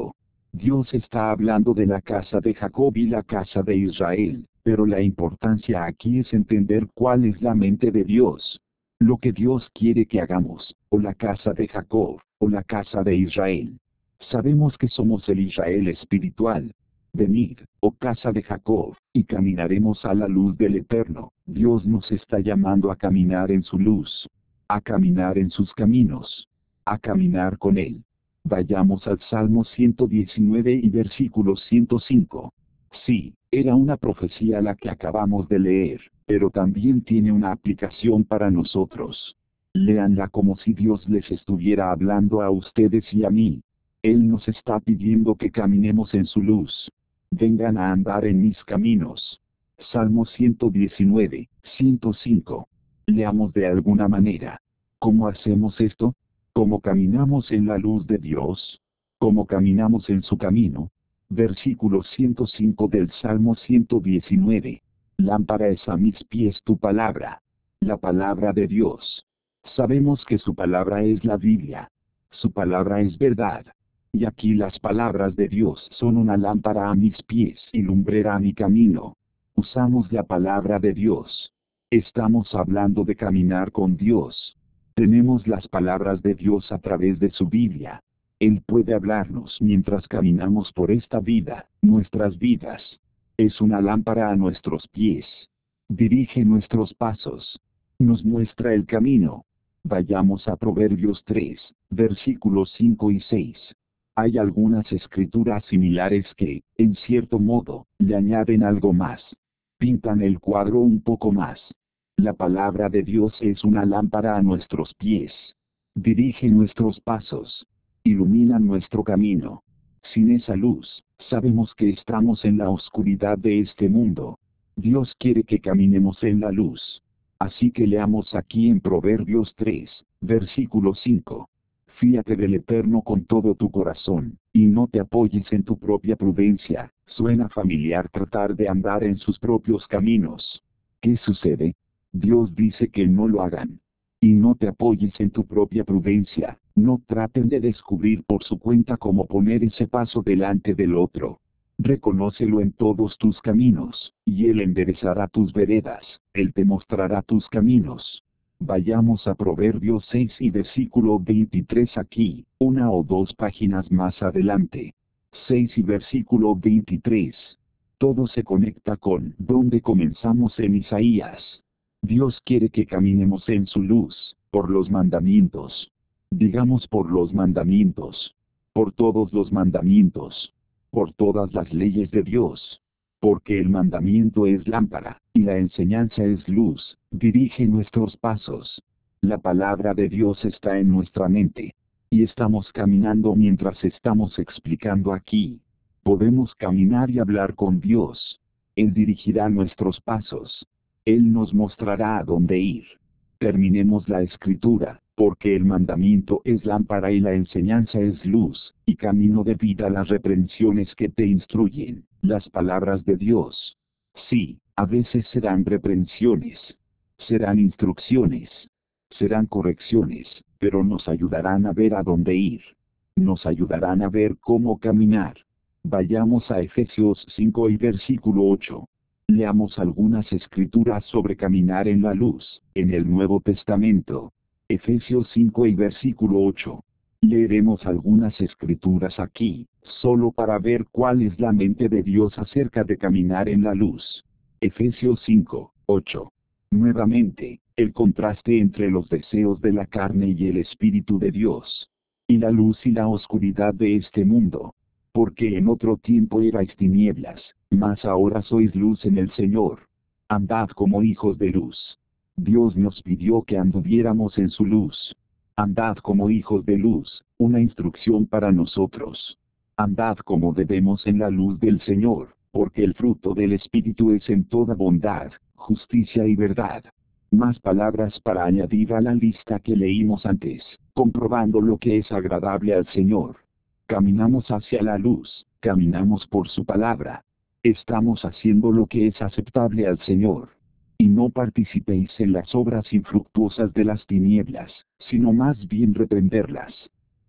Dios está hablando de la casa de Jacob y la casa de Israel, pero la importancia aquí es entender cuál es la mente de Dios. Lo que Dios quiere que hagamos, o la casa de Jacob, o la casa de Israel. Sabemos que somos el Israel espiritual. Venid, oh casa de Jacob, y caminaremos a la luz del Eterno. Dios nos está llamando a caminar en su luz, a caminar en sus caminos, a caminar con Él. Vayamos al Salmo ciento diecinueve y versículo ciento cinco. Sí, era una profecía la que acabamos de leer, pero también tiene una aplicación para nosotros. Léanla como si Dios les estuviera hablando a ustedes y a mí. Él nos está pidiendo que caminemos en su luz. Vengan a andar en mis caminos. Salmo ciento diecinueve, ciento cinco. Leamos de alguna manera. ¿Cómo hacemos esto? ¿Cómo caminamos en la luz de Dios? ¿Cómo caminamos en su camino? Versículo ciento cinco del Salmo ciento diecinueve. Lámpara es a mis pies tu palabra. La palabra de Dios. Sabemos que su palabra es la Biblia. Su palabra es verdad. Y aquí las palabras de Dios son una lámpara a mis pies y lumbrera a mi camino. Usamos la palabra de Dios. Estamos hablando de caminar con Dios. Tenemos las palabras de Dios a través de su Biblia. Él puede hablarnos mientras caminamos por esta vida, nuestras vidas. Es una lámpara a nuestros pies. Dirige nuestros pasos. Nos muestra el camino. Vayamos a Proverbios tres, versículos cinco y seis. Hay algunas escrituras similares que, en cierto modo, le añaden algo más. Pintan el cuadro un poco más. La palabra de Dios es una lámpara a nuestros pies. Dirige nuestros pasos. Ilumina nuestro camino. Sin esa luz, sabemos que estamos en la oscuridad de este mundo. Dios quiere que caminemos en la luz. Así que leamos aquí en Proverbios tres, versículo cinco. Fíate del Eterno con todo tu corazón, y no te apoyes en tu propia prudencia. Suena familiar tratar de andar en sus propios caminos. ¿Qué sucede? Dios dice que no lo hagan. Y no te apoyes en tu propia prudencia. No traten de descubrir por su cuenta cómo poner ese paso delante del otro. Reconócelo en todos tus caminos, y Él enderezará tus veredas. Él te mostrará tus caminos. Vayamos a Proverbios seis y versículo veintitrés aquí, una o dos páginas más adelante. seis y versículo veintitrés. Todo se conecta con donde comenzamos en Isaías. Dios quiere que caminemos en su luz, por los mandamientos. Digamos por los mandamientos. Por todos los mandamientos. Por todas las leyes de Dios. Porque el mandamiento es lámpara, y la enseñanza es luz, dirige nuestros pasos. La palabra de Dios está en nuestra mente. Y estamos caminando mientras estamos explicando aquí. Podemos caminar y hablar con Dios. Él dirigirá nuestros pasos. Él nos mostrará a dónde ir. Terminemos la escritura, porque el mandamiento es lámpara y la enseñanza es luz, y camino de vida las reprensiones que te instruyen, las palabras de Dios. Sí, a veces serán reprensiones. Serán instrucciones. Serán correcciones, pero nos ayudarán a ver a dónde ir. Nos ayudarán a ver cómo caminar. Vayamos a Efesios cinco y versículo ocho. Leamos algunas escrituras sobre caminar en la luz, en el Nuevo Testamento. Efesios cinco y versículo ocho. Leeremos algunas escrituras aquí, solo para ver cuál es la mente de Dios acerca de caminar en la luz. Efesios cinco, ocho. Nuevamente, el contraste entre los deseos de la carne y el Espíritu de Dios. Y la luz y la oscuridad de este mundo. Porque en otro tiempo erais tinieblas, mas ahora sois luz en el Señor. Andad como hijos de luz. Dios nos pidió que anduviéramos en su luz. Andad como hijos de luz, una instrucción para nosotros. Andad como debemos en la luz del Señor, porque el fruto del Espíritu es en toda bondad, justicia y verdad. Más palabras para añadir a la lista que leímos antes, comprobando lo que es agradable al Señor. Caminamos hacia la luz, caminamos por su palabra. Estamos haciendo lo que es aceptable al Señor. Y no participéis en las obras infructuosas de las tinieblas, sino más bien reprenderlas.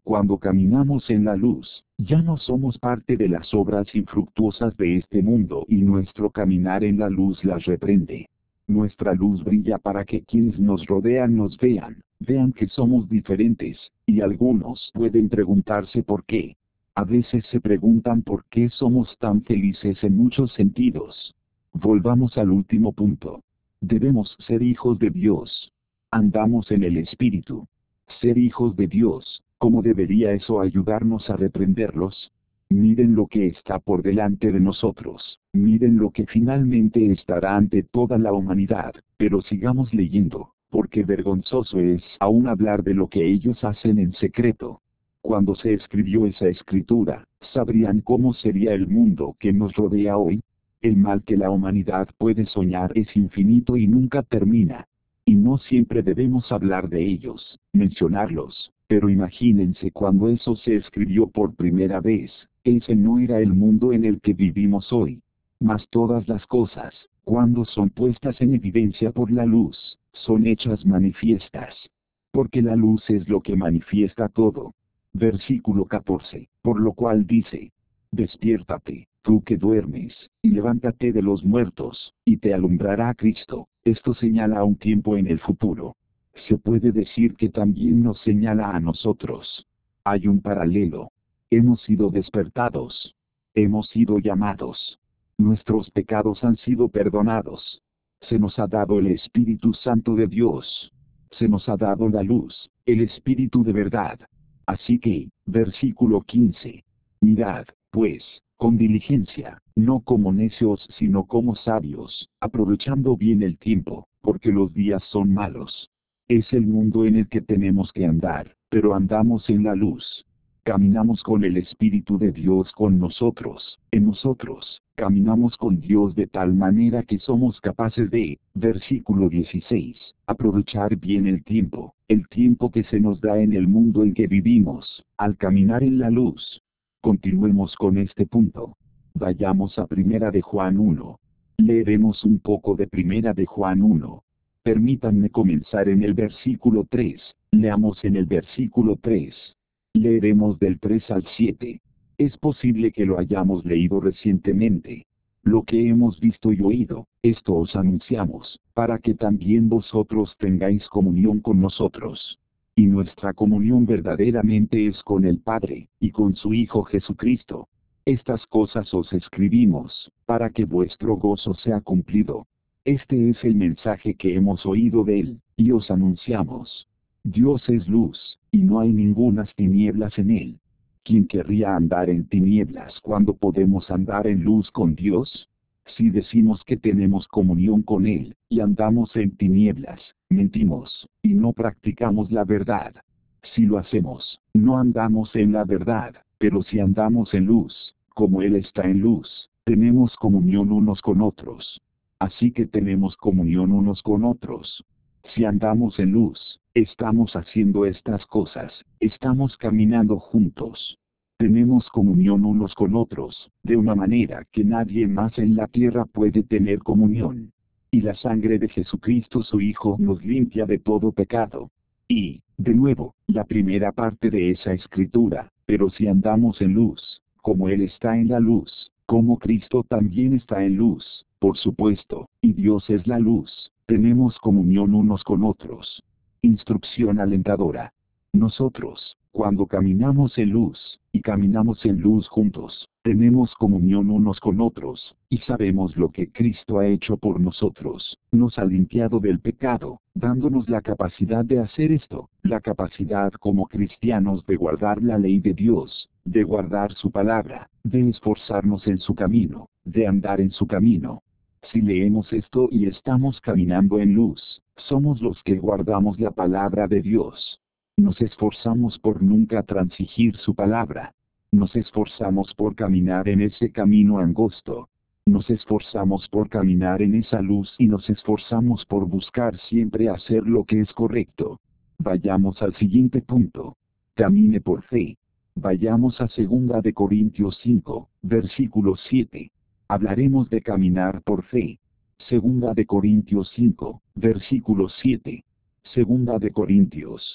Cuando caminamos en la luz, ya no somos parte de las obras infructuosas de este mundo y nuestro caminar en la luz las reprende. Nuestra luz brilla para que quienes nos rodean nos vean, vean que somos diferentes, y algunos pueden preguntarse por qué. A veces se preguntan por qué somos tan felices en muchos sentidos. Volvamos al último punto. Debemos ser hijos de Dios. Andamos en el Espíritu. Ser hijos de Dios, ¿cómo debería eso ayudarnos a reprenderlos? Miren lo que está por delante de nosotros, miren lo que finalmente estará ante toda la humanidad, pero sigamos leyendo, porque vergonzoso es aún hablar de lo que ellos hacen en secreto. Cuando se escribió esa escritura, ¿sabrían cómo sería el mundo que nos rodea hoy? El mal que la humanidad puede soñar es infinito y nunca termina. Y no siempre debemos hablar de ellos, mencionarlos, pero imagínense cuando eso se escribió por primera vez, ese no era el mundo en el que vivimos hoy. Mas todas las cosas, cuando son puestas en evidencia por la luz, son hechas manifiestas. Porque la luz es lo que manifiesta todo. Versículo catorce, por lo cual dice: despiértate, tú que duermes, y levántate de los muertos, y te alumbrará Cristo. Esto señala a un tiempo en el futuro. Se puede decir que también nos señala a nosotros. Hay un paralelo. Hemos sido despertados. Hemos sido llamados. Nuestros pecados han sido perdonados. Se nos ha dado el Espíritu Santo de Dios. Se nos ha dado la luz, el Espíritu de verdad. Así que, versículo quince. Mirad, pues, con diligencia, no como necios sino como sabios, aprovechando bien el tiempo, porque los días son malos. Es el mundo en el que tenemos que andar, pero andamos en la luz. Caminamos con el Espíritu de Dios con nosotros, en nosotros, caminamos con Dios de tal manera que somos capaces de, versículo dieciséis, aprovechar bien el tiempo, el tiempo que se nos da en el mundo en que vivimos, al caminar en la luz. Continuemos con este punto. Vayamos a Primera de Juan uno. Leeremos un poco de Primera de Juan uno. Permítanme comenzar en el versículo tres, leamos en el versículo tres. Leeremos del tres al siete. Es posible que lo hayamos leído recientemente. Lo que hemos visto y oído, esto os anunciamos, para que también vosotros tengáis comunión con nosotros. Y nuestra comunión verdaderamente es con el Padre, y con su Hijo Jesucristo. Estas cosas os escribimos, para que vuestro gozo sea cumplido. Este es el mensaje que hemos oído de él, y os anunciamos. Dios es luz, y no hay ningunas tinieblas en él. ¿Quién querría andar en tinieblas cuando podemos andar en luz con Dios? Si decimos que tenemos comunión con Él, y andamos en tinieblas, mentimos, y no practicamos la verdad. Si lo hacemos, no andamos en la verdad, pero si andamos en luz, como Él está en luz, tenemos comunión unos con otros. Así que tenemos comunión unos con otros. Si andamos en luz, estamos haciendo estas cosas, estamos caminando juntos. Tenemos comunión unos con otros, de una manera que nadie más en la tierra puede tener comunión. Y la sangre de Jesucristo su Hijo nos limpia de todo pecado. Y, de nuevo, la primera parte de esa escritura, pero si andamos en luz, como Él está en la luz, como Cristo también está en luz, por supuesto, y Dios es la luz, tenemos comunión unos con otros. Instrucción alentadora. Nosotros, cuando caminamos en luz, y caminamos en luz juntos, tenemos comunión unos con otros, y sabemos lo que Cristo ha hecho por nosotros, nos ha limpiado del pecado, dándonos la capacidad de hacer esto, la capacidad como cristianos de guardar la ley de Dios, de guardar su palabra, de esforzarnos en su camino, de andar en su camino. Si leemos esto y estamos caminando en luz, somos los que guardamos la palabra de Dios. Nos esforzamos por nunca transigir su palabra. Nos esforzamos por caminar en ese camino angosto. Nos esforzamos por caminar en esa luz y nos esforzamos por buscar siempre hacer lo que es correcto. Vayamos al siguiente punto. Camine por fe. Vayamos a Segunda de Corintios cinco, versículo siete. Hablaremos de caminar por fe. Segunda de Corintios cinco, versículo siete. Segunda de Corintios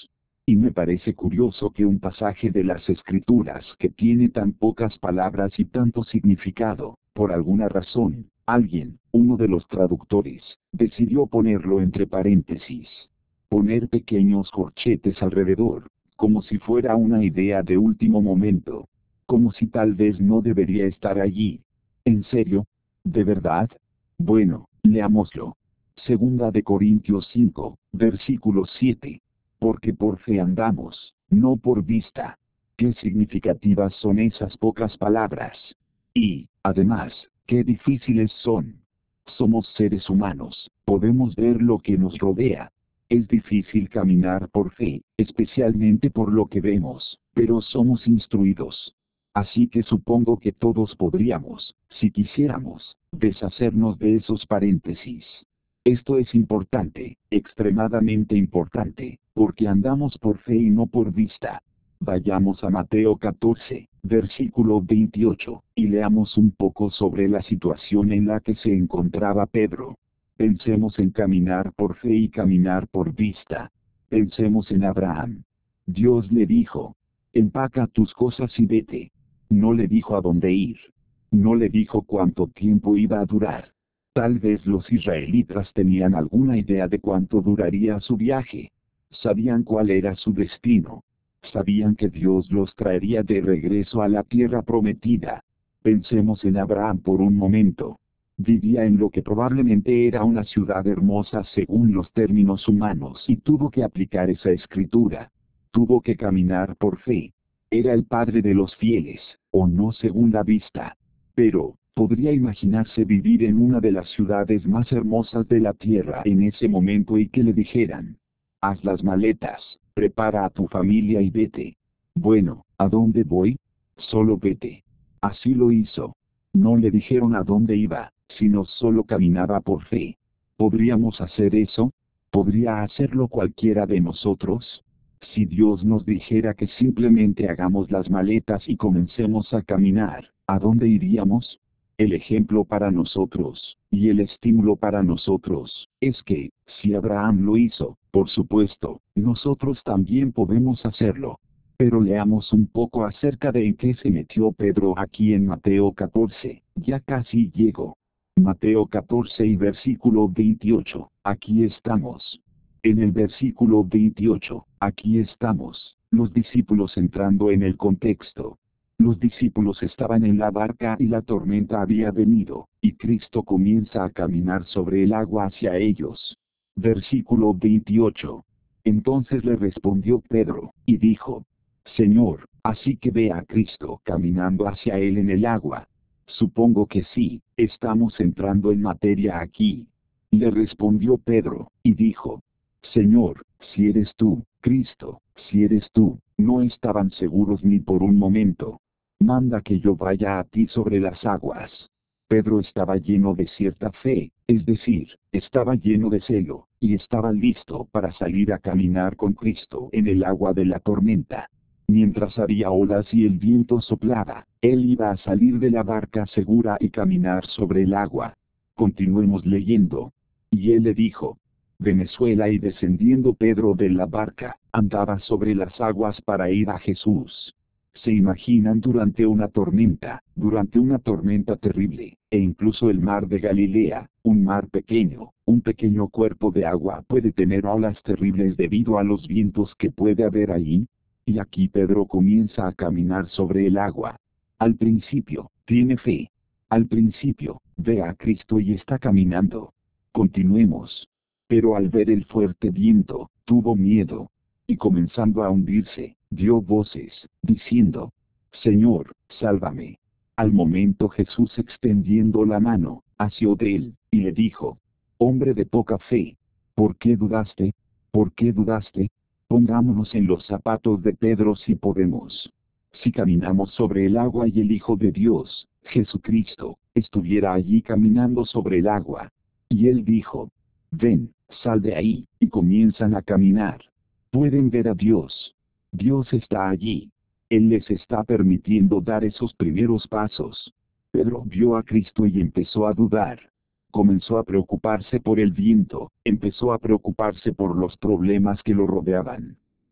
Y me parece curioso que un pasaje de las Escrituras que tiene tan pocas palabras y tanto significado, por alguna razón, alguien, uno de los traductores, decidió ponerlo entre paréntesis. Poner pequeños corchetes alrededor, como si fuera una idea de último momento. Como si tal vez no debería estar allí. ¿En serio? ¿De verdad? Bueno, leámoslo. Segunda de Corintios cinco, versículo siete. Porque por fe andamos, no por vista. Qué significativas son esas pocas palabras. Y, además, qué difíciles son. Somos seres humanos, podemos ver lo que nos rodea. Es difícil caminar por fe, especialmente por lo que vemos, pero somos instruidos. Así que supongo que todos podríamos, si quisiéramos, deshacernos de esos paréntesis. Esto es importante, extremadamente importante, porque andamos por fe y no por vista. Vayamos a Mateo catorce, versículo veintiocho, y leamos un poco sobre la situación en la que se encontraba Pedro. Pensemos en caminar por fe y caminar por vista. Pensemos en Abraham. Dios le dijo, empaca tus cosas y vete. No le dijo a dónde ir. No le dijo cuánto tiempo iba a durar. Tal vez los israelitas tenían alguna idea de cuánto duraría su viaje. Sabían cuál era su destino. Sabían que Dios los traería de regreso a la tierra prometida. Pensemos en Abraham por un momento. Vivía en lo que probablemente era una ciudad hermosa según los términos humanos y tuvo que aplicar esa escritura. Tuvo que caminar por fe. Era el padre de los fieles, o no según la vista. Pero, podría imaginarse vivir en una de las ciudades más hermosas de la tierra en ese momento y que le dijeran, haz las maletas, prepara a tu familia y vete. Bueno, ¿a dónde voy? Solo vete. Así lo hizo. No le dijeron a dónde iba, sino solo caminaba por fe. ¿Podríamos hacer eso? ¿Podría hacerlo cualquiera de nosotros? Si Dios nos dijera que simplemente hagamos las maletas y comencemos a caminar, ¿a dónde iríamos? El ejemplo para nosotros, y el estímulo para nosotros, es que, si Abraham lo hizo, por supuesto, nosotros también podemos hacerlo. Pero leamos un poco acerca de en qué se metió Pedro aquí en Mateo catorce, ya casi llego. Mateo catorce y versículo veintiocho, aquí estamos. En el versículo veintiocho, aquí estamos, los discípulos entrando en el contexto. Los discípulos estaban en la barca y la tormenta había venido, y Cristo comienza a caminar sobre el agua hacia ellos. Versículo veintiocho. Entonces le respondió Pedro, y dijo, Señor, así que ve a Cristo caminando hacia él en el agua. Supongo que sí, estamos entrando en materia aquí. Le respondió Pedro, y dijo, Señor, si eres tú, Cristo, si eres tú, no estaban seguros ni por un momento. Manda que yo vaya a ti sobre las aguas. Pedro estaba lleno de cierta fe, es decir, estaba lleno de celo, y estaba listo para salir a caminar con Cristo en el agua de la tormenta. Mientras había olas y el viento soplaba, él iba a salir de la barca segura y caminar sobre el agua. Continuemos leyendo. Y él le dijo, Venezuela y descendiendo Pedro de la barca, andaba sobre las aguas para ir a Jesús. Se imaginan durante una tormenta, durante una tormenta terrible, e incluso el mar de Galilea, un mar pequeño, un pequeño cuerpo de agua puede tener olas terribles debido a los vientos que puede haber allí. Y aquí Pedro comienza a caminar sobre el agua. Al principio, tiene fe. Al principio, ve a Cristo y está caminando. Continuemos. Pero al ver el fuerte viento, tuvo miedo. Y comenzando a hundirse, dio voces, diciendo, Señor, sálvame. Al momento Jesús extendiendo la mano, asió de él, y le dijo, Hombre de poca fe, ¿por qué dudaste? ¿Por qué dudaste? Pongámonos en los zapatos de Pedro si podemos. Si caminamos sobre el agua y el Hijo de Dios, Jesucristo, estuviera allí caminando sobre el agua. Y él dijo, ven, sal de ahí, y comienzan a caminar. Pueden ver a Dios. Dios está allí. Él les está permitiendo dar esos primeros pasos. Pedro vio a Cristo y empezó a dudar. Comenzó a preocuparse por el viento, empezó a preocuparse por los problemas que lo rodeaban.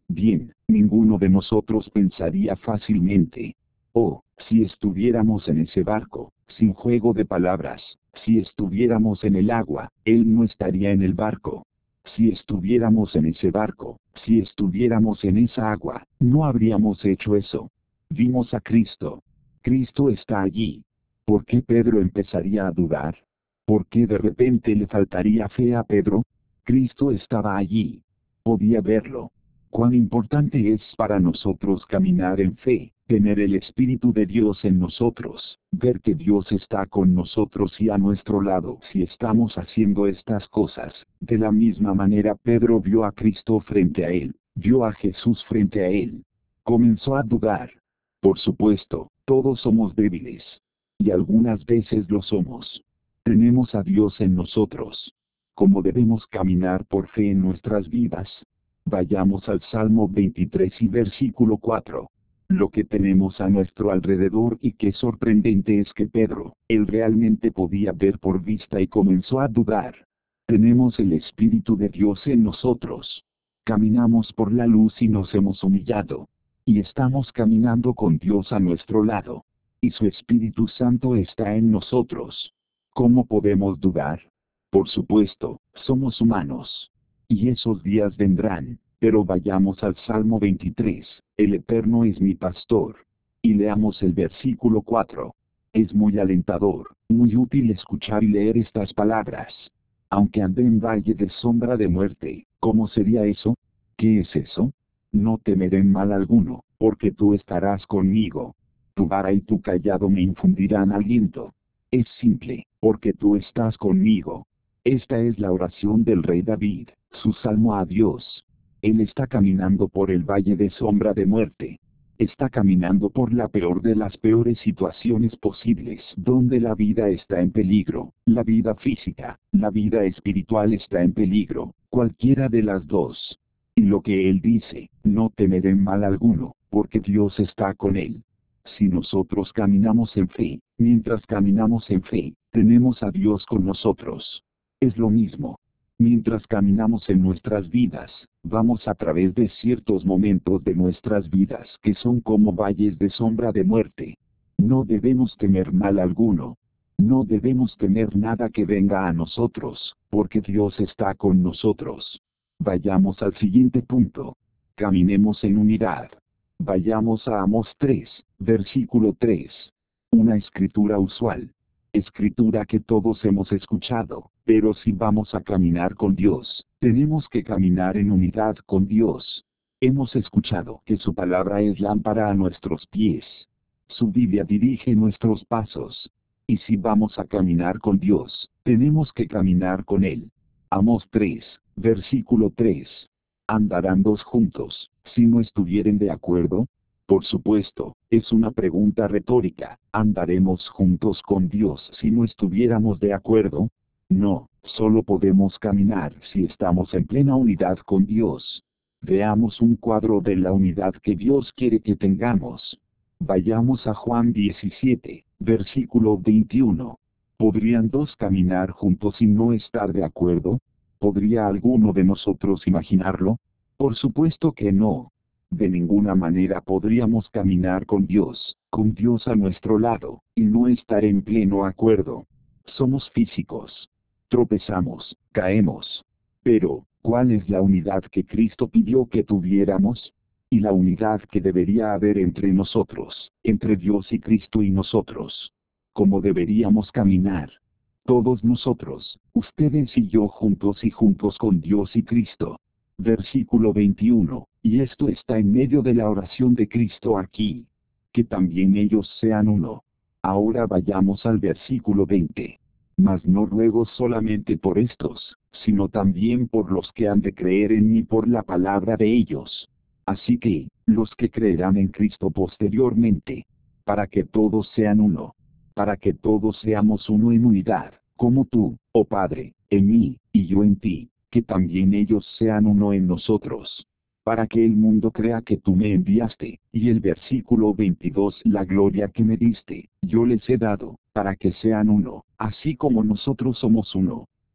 Bien, ninguno de nosotros pensaría fácilmente: oh, si estuviéramos en ese barco, sin juego de palabras, si estuviéramos en el agua, Él no estaría en el barco. Si estuviéramos en ese barco, si estuviéramos en esa agua, no habríamos hecho eso. Vimos a Cristo. Cristo está allí. ¿Por qué Pedro empezaría a dudar? ¿Por qué de repente le faltaría fe a Pedro? Cristo estaba allí. Podía verlo. Cuán importante es para nosotros caminar en fe, tener el Espíritu de Dios en nosotros, ver que Dios está con nosotros y a nuestro lado si estamos haciendo estas cosas. De la misma manera Pedro vio a Cristo frente a él, vio a Jesús frente a él. Comenzó a dudar. Por supuesto, todos somos débiles. Y algunas veces lo somos. Tenemos a Dios en nosotros. ¿Cómo debemos caminar por fe en nuestras vidas? Vayamos al Salmo veintitrés y versículo cuatro. Lo que tenemos a nuestro alrededor y qué sorprendente es que Pedro, él realmente podía ver por vista y comenzó a dudar. Tenemos el Espíritu de Dios en nosotros. Caminamos por la luz y nos hemos humillado. Y estamos caminando con Dios a nuestro lado. Y su Espíritu Santo está en nosotros. ¿Cómo podemos dudar? Por supuesto, somos humanos. Y esos días vendrán, pero vayamos al Salmo veintitrés, el Eterno es mi pastor. Y leamos el versículo cuatro. Es muy alentador, muy útil escuchar y leer estas palabras. Aunque ande en valle de sombra de muerte, ¿cómo sería eso? ¿Qué es eso? No temeré mal alguno, porque tú estarás conmigo. Tu vara y tu cayado me infundirán aliento. Es simple, porque tú estás conmigo. Esta es la oración del rey David, su salmo a Dios. Él está caminando por el valle de sombra de muerte. Está caminando por la peor de las peores situaciones posibles, donde la vida está en peligro, la vida física, la vida espiritual está en peligro, cualquiera de las dos. Y lo que él dice, no temeré mal alguno, porque Dios está con él. Si nosotros caminamos en fe, mientras caminamos en fe, tenemos a Dios con nosotros. Es lo mismo. Mientras caminamos en nuestras vidas, vamos a través de ciertos momentos de nuestras vidas que son como valles de sombra de muerte. No debemos temer mal alguno. No debemos temer nada que venga a nosotros, porque Dios está con nosotros. Vayamos al siguiente punto. Caminemos en unidad. Vayamos a Amós tres, versículo tres. Una escritura usual. Escritura que todos hemos escuchado, pero si vamos a caminar con Dios, tenemos que caminar en unidad con Dios. Hemos escuchado que su palabra es lámpara a nuestros pies. Su Biblia dirige nuestros pasos. Y si vamos a caminar con Dios, tenemos que caminar con Él. Amós tres, versículo tres. ¿Andarán dos juntos, si no estuvieren de acuerdo? Por supuesto, es una pregunta retórica. ¿Andaremos juntos con Dios si no estuviéramos de acuerdo? No, solo podemos caminar si estamos en plena unidad con Dios. Veamos un cuadro de la unidad que Dios quiere que tengamos. Vayamos a Juan diecisiete, versículo veintiuno. ¿Podrían dos caminar juntos y no estar de acuerdo? ¿Podría alguno de nosotros imaginarlo? Por supuesto que no. De ninguna manera podríamos caminar con Dios, con Dios a nuestro lado, y no estar en pleno acuerdo. Somos físicos. Tropezamos, caemos. Pero, ¿cuál es la unidad que Cristo pidió que tuviéramos? Y la unidad que debería haber entre nosotros, entre Dios y Cristo y nosotros. ¿Cómo deberíamos caminar? Todos nosotros, ustedes y yo juntos y juntos con Dios y Cristo. Versículo veintiuno, y esto está en medio de la oración de Cristo aquí. Que también ellos sean uno. Ahora vayamos al versículo veinte. Mas no ruego solamente por estos, sino también por los que han de creer en mí por la palabra de ellos. Así que, los que creerán en Cristo posteriormente. Para que todos sean uno. Para que todos seamos uno en unidad, como tú, oh Padre, en mí, y yo en ti. Que también ellos sean uno en nosotros. Para que el mundo crea que tú me enviaste, y el versículo veintidós, la gloria que me diste, yo les he dado, para que sean uno, así como nosotros somos uno.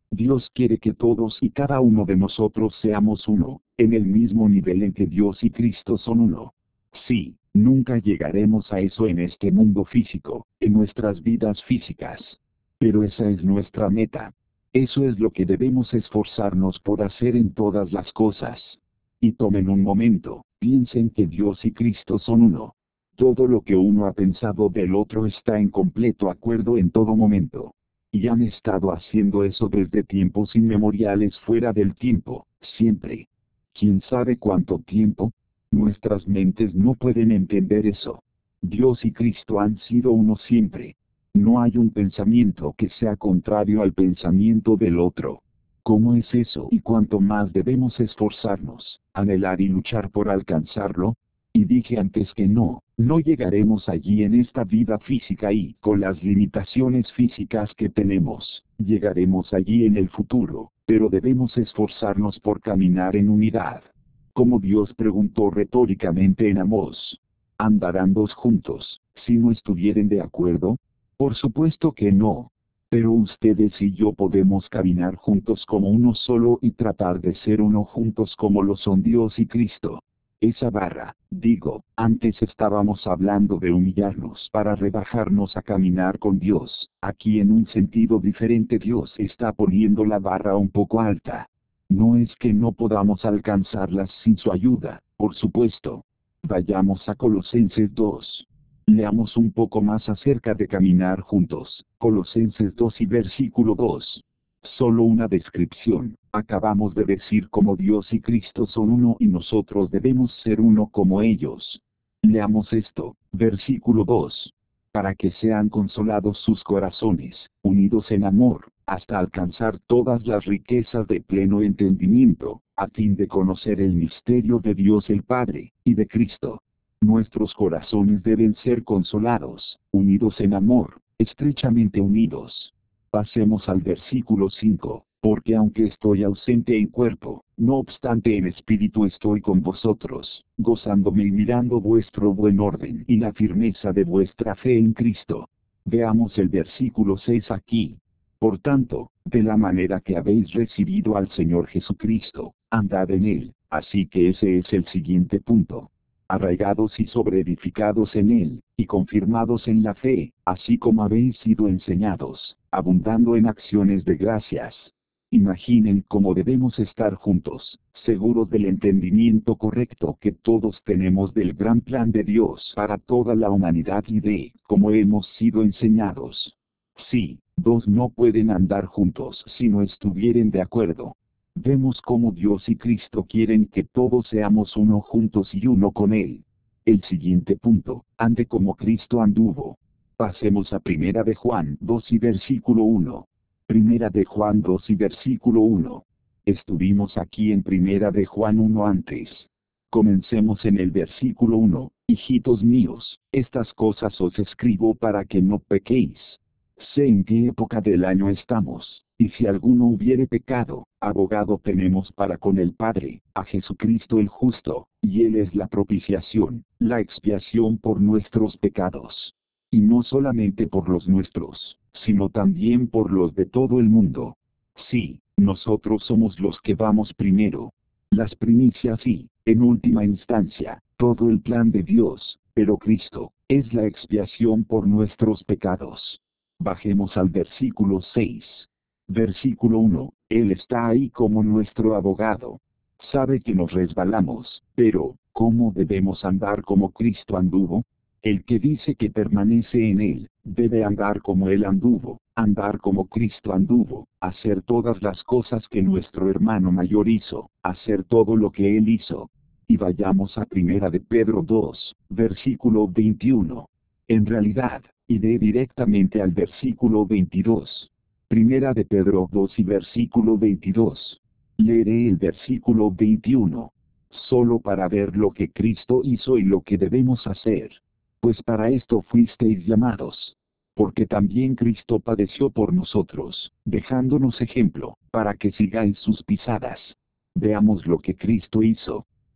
Dios quiere que todos y cada uno de nosotros seamos uno, en el mismo nivel en que Dios y Cristo son uno. Sí, nunca llegaremos a eso en este mundo físico, en nuestras vidas físicas. Pero esa es nuestra meta. Eso es lo que debemos esforzarnos por hacer en todas las cosas. Y tomen un momento, piensen que Dios y Cristo son uno. Todo lo que uno ha pensado del otro está en completo acuerdo en todo momento. Y han estado haciendo eso desde tiempos inmemoriales fuera del tiempo, siempre. ¿Quién sabe cuánto tiempo? Nuestras mentes no pueden entender eso. Dios y Cristo han sido uno siempre. No hay un pensamiento que sea contrario al pensamiento del otro. ¿Cómo es eso? Y cuánto más debemos esforzarnos, anhelar y luchar por alcanzarlo. Y dije antes que no, no llegaremos allí en esta vida física y, con las limitaciones físicas que tenemos, llegaremos allí en el futuro, pero debemos esforzarnos por caminar en unidad. Como Dios preguntó retóricamente en Amós, ¿andarán dos juntos, si no estuvieren de acuerdo? Por supuesto que no. Pero ustedes y yo podemos caminar juntos como uno solo y tratar de ser uno juntos como lo son Dios y Cristo. Esa barra, digo, antes estábamos hablando de humillarnos para rebajarnos a caminar con Dios. Aquí en un sentido diferente Dios está poniendo la barra un poco alta. No es que no podamos alcanzarlas sin su ayuda, por supuesto. Vayamos a Colosenses dos. Leamos un poco más acerca de caminar juntos. Colosenses dos y versículo dos. Solo una descripción. Acabamos de decir cómo Dios y Cristo son uno y nosotros debemos ser uno como ellos. Leamos esto, versículo dos. Para que sean consolados sus corazones, unidos en amor, hasta alcanzar todas las riquezas de pleno entendimiento, a fin de conocer el misterio de Dios el Padre, y de Cristo. Nuestros corazones deben ser consolados, unidos en amor, estrechamente unidos. Pasemos al versículo cinco, porque aunque estoy ausente en cuerpo, no obstante en espíritu estoy con vosotros, gozándome y mirando vuestro buen orden y la firmeza de vuestra fe en Cristo. Veamos el versículo seis aquí. Por tanto, de la manera que habéis recibido al Señor Jesucristo, andad en él, así que ese es el siguiente punto. Arraigados y sobreedificados en él, y confirmados en la fe, así como habéis sido enseñados, abundando en acciones de gracias. Imaginen cómo debemos estar juntos, seguros del entendimiento correcto que todos tenemos del gran plan de Dios para toda la humanidad y de cómo hemos sido enseñados. Sí, dos no pueden andar juntos si no estuvieren de acuerdo. Vemos cómo Dios y Cristo quieren que todos seamos uno juntos y uno con Él. El siguiente punto, ande como Cristo anduvo. Pasemos a Primera de Juan dos y versículo uno. Primera de Juan dos y versículo uno. Estuvimos aquí en Primera de Juan uno antes. Comencemos en el versículo uno. Hijitos míos, estas cosas os escribo para que no pequéis. Sé en qué época del año estamos, y si alguno hubiere pecado, abogado tenemos para con el Padre, a Jesucristo el justo, y Él es la propiciación, la expiación por nuestros pecados. Y no solamente por los nuestros, sino también por los de todo el mundo. Sí, nosotros somos los que vamos primero. Las primicias y, en última instancia, todo el plan de Dios, pero Cristo, es la expiación por nuestros pecados. Bajemos al versículo seis. Versículo uno. Él está ahí como nuestro abogado. Sabe que nos resbalamos, pero, ¿cómo debemos andar como Cristo anduvo? El que dice que permanece en Él, debe andar como Él anduvo, andar como Cristo anduvo, hacer todas las cosas que nuestro hermano mayor hizo, hacer todo lo que Él hizo. Y vayamos a Primera de Pedro dos, versículo veintiuno. En realidad, iré directamente al versículo veintidós. Primera de Pedro dos y versículo veintidós. Leeré el versículo veintiuno. Solo para ver lo que Cristo hizo y lo que debemos hacer. Pues para esto fuisteis llamados. Porque también Cristo padeció por nosotros, dejándonos ejemplo, para que sigáis sus pisadas. Veamos lo que Cristo hizo.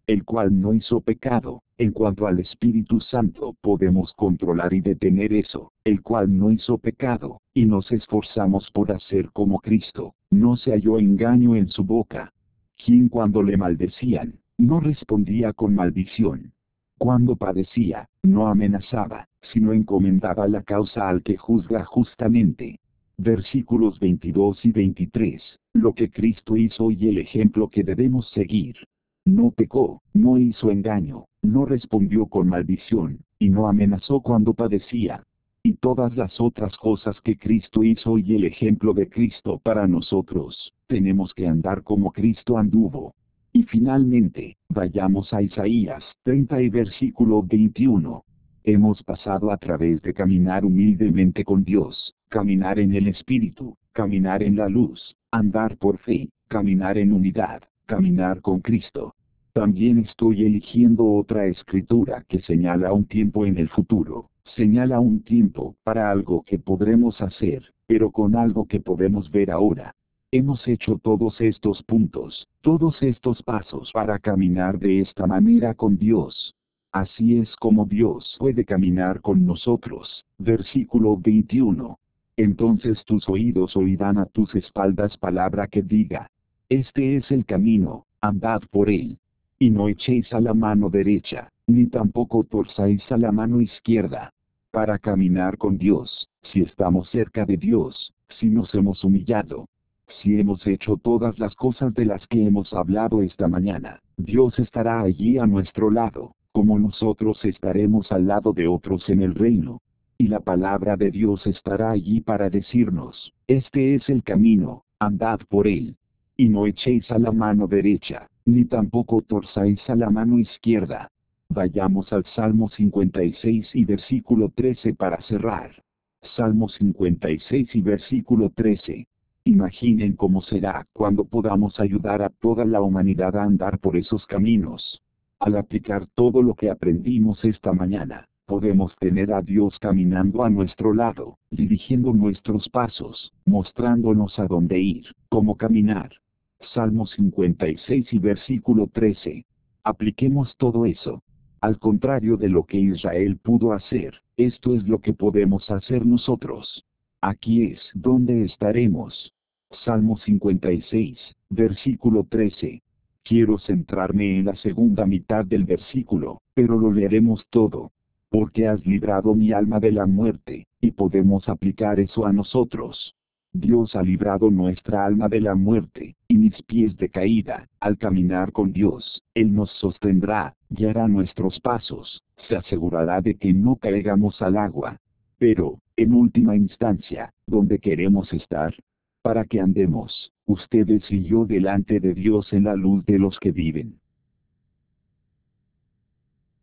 el cual no hizo pecado. En cuanto al Espíritu Santo, podemos controlar y detener eso, el cual no hizo pecado, y nos esforzamos por hacer como Cristo. No se halló engaño en su boca. Quien cuando le maldecían, no respondía con maldición. Cuando padecía, no amenazaba, sino encomendaba la causa al que juzga justamente. Versículos veintidós y veintitrés, lo que Cristo hizo y el ejemplo que debemos seguir. No pecó, no hizo engaño, no respondió con maldición, y no amenazó cuando padecía. Y todas las otras cosas que Cristo hizo y el ejemplo de Cristo para nosotros, tenemos que andar como Cristo anduvo. Y finalmente, vayamos a Isaías treinta y versículo veintiuno. Hemos pasado a través de caminar humildemente con Dios, caminar en el Espíritu, caminar en la luz, andar por fe, caminar en unidad, caminar con Cristo. También estoy eligiendo otra escritura que señala un tiempo en el futuro, señala un tiempo para algo que podremos hacer, pero con algo que podemos ver ahora. Hemos hecho todos estos puntos, todos estos pasos para caminar de esta manera con Dios. Así es como Dios puede caminar con nosotros. Versículo veintiuno. Entonces tus oídos oirán a tus espaldas palabra que diga: este es el camino, andad por él. Y no echéis a la mano derecha, ni tampoco torzáis a la mano izquierda. Para caminar con Dios, si estamos cerca de Dios, si nos hemos humillado, si hemos hecho todas las cosas de las que hemos hablado esta mañana, Dios estará allí a nuestro lado, como nosotros estaremos al lado de otros en el reino. Y la palabra de Dios estará allí para decirnos: este es el camino, andad por él. Y no echéis a la mano derecha, ni tampoco torzáis a la mano izquierda. Vayamos al Salmo cincuenta y seis y versículo trece para cerrar. Salmo cincuenta y seis y versículo trece. Imaginen cómo será cuando podamos ayudar a toda la humanidad a andar por esos caminos. Al aplicar todo lo que aprendimos esta mañana, podemos tener a Dios caminando a nuestro lado, dirigiendo nuestros pasos, mostrándonos a dónde ir, cómo caminar. Salmo cincuenta y seis y versículo trece. Apliquemos todo eso. Al contrario de lo que Israel pudo hacer, esto es lo que podemos hacer nosotros. Aquí es donde estaremos. Salmo cincuenta y seis, versículo trece. Quiero centrarme en la segunda mitad del versículo, pero lo leeremos todo. Porque has librado mi alma de la muerte, y podemos aplicar eso a nosotros. Dios ha librado nuestra alma de la muerte, y mis pies de caída. Al caminar con Dios, Él nos sostendrá, guiará nuestros pasos, se asegurará de que no caigamos al agua. Pero, en última instancia, ¿dónde queremos estar? Para que andemos, ustedes y yo delante de Dios en la luz de los que viven.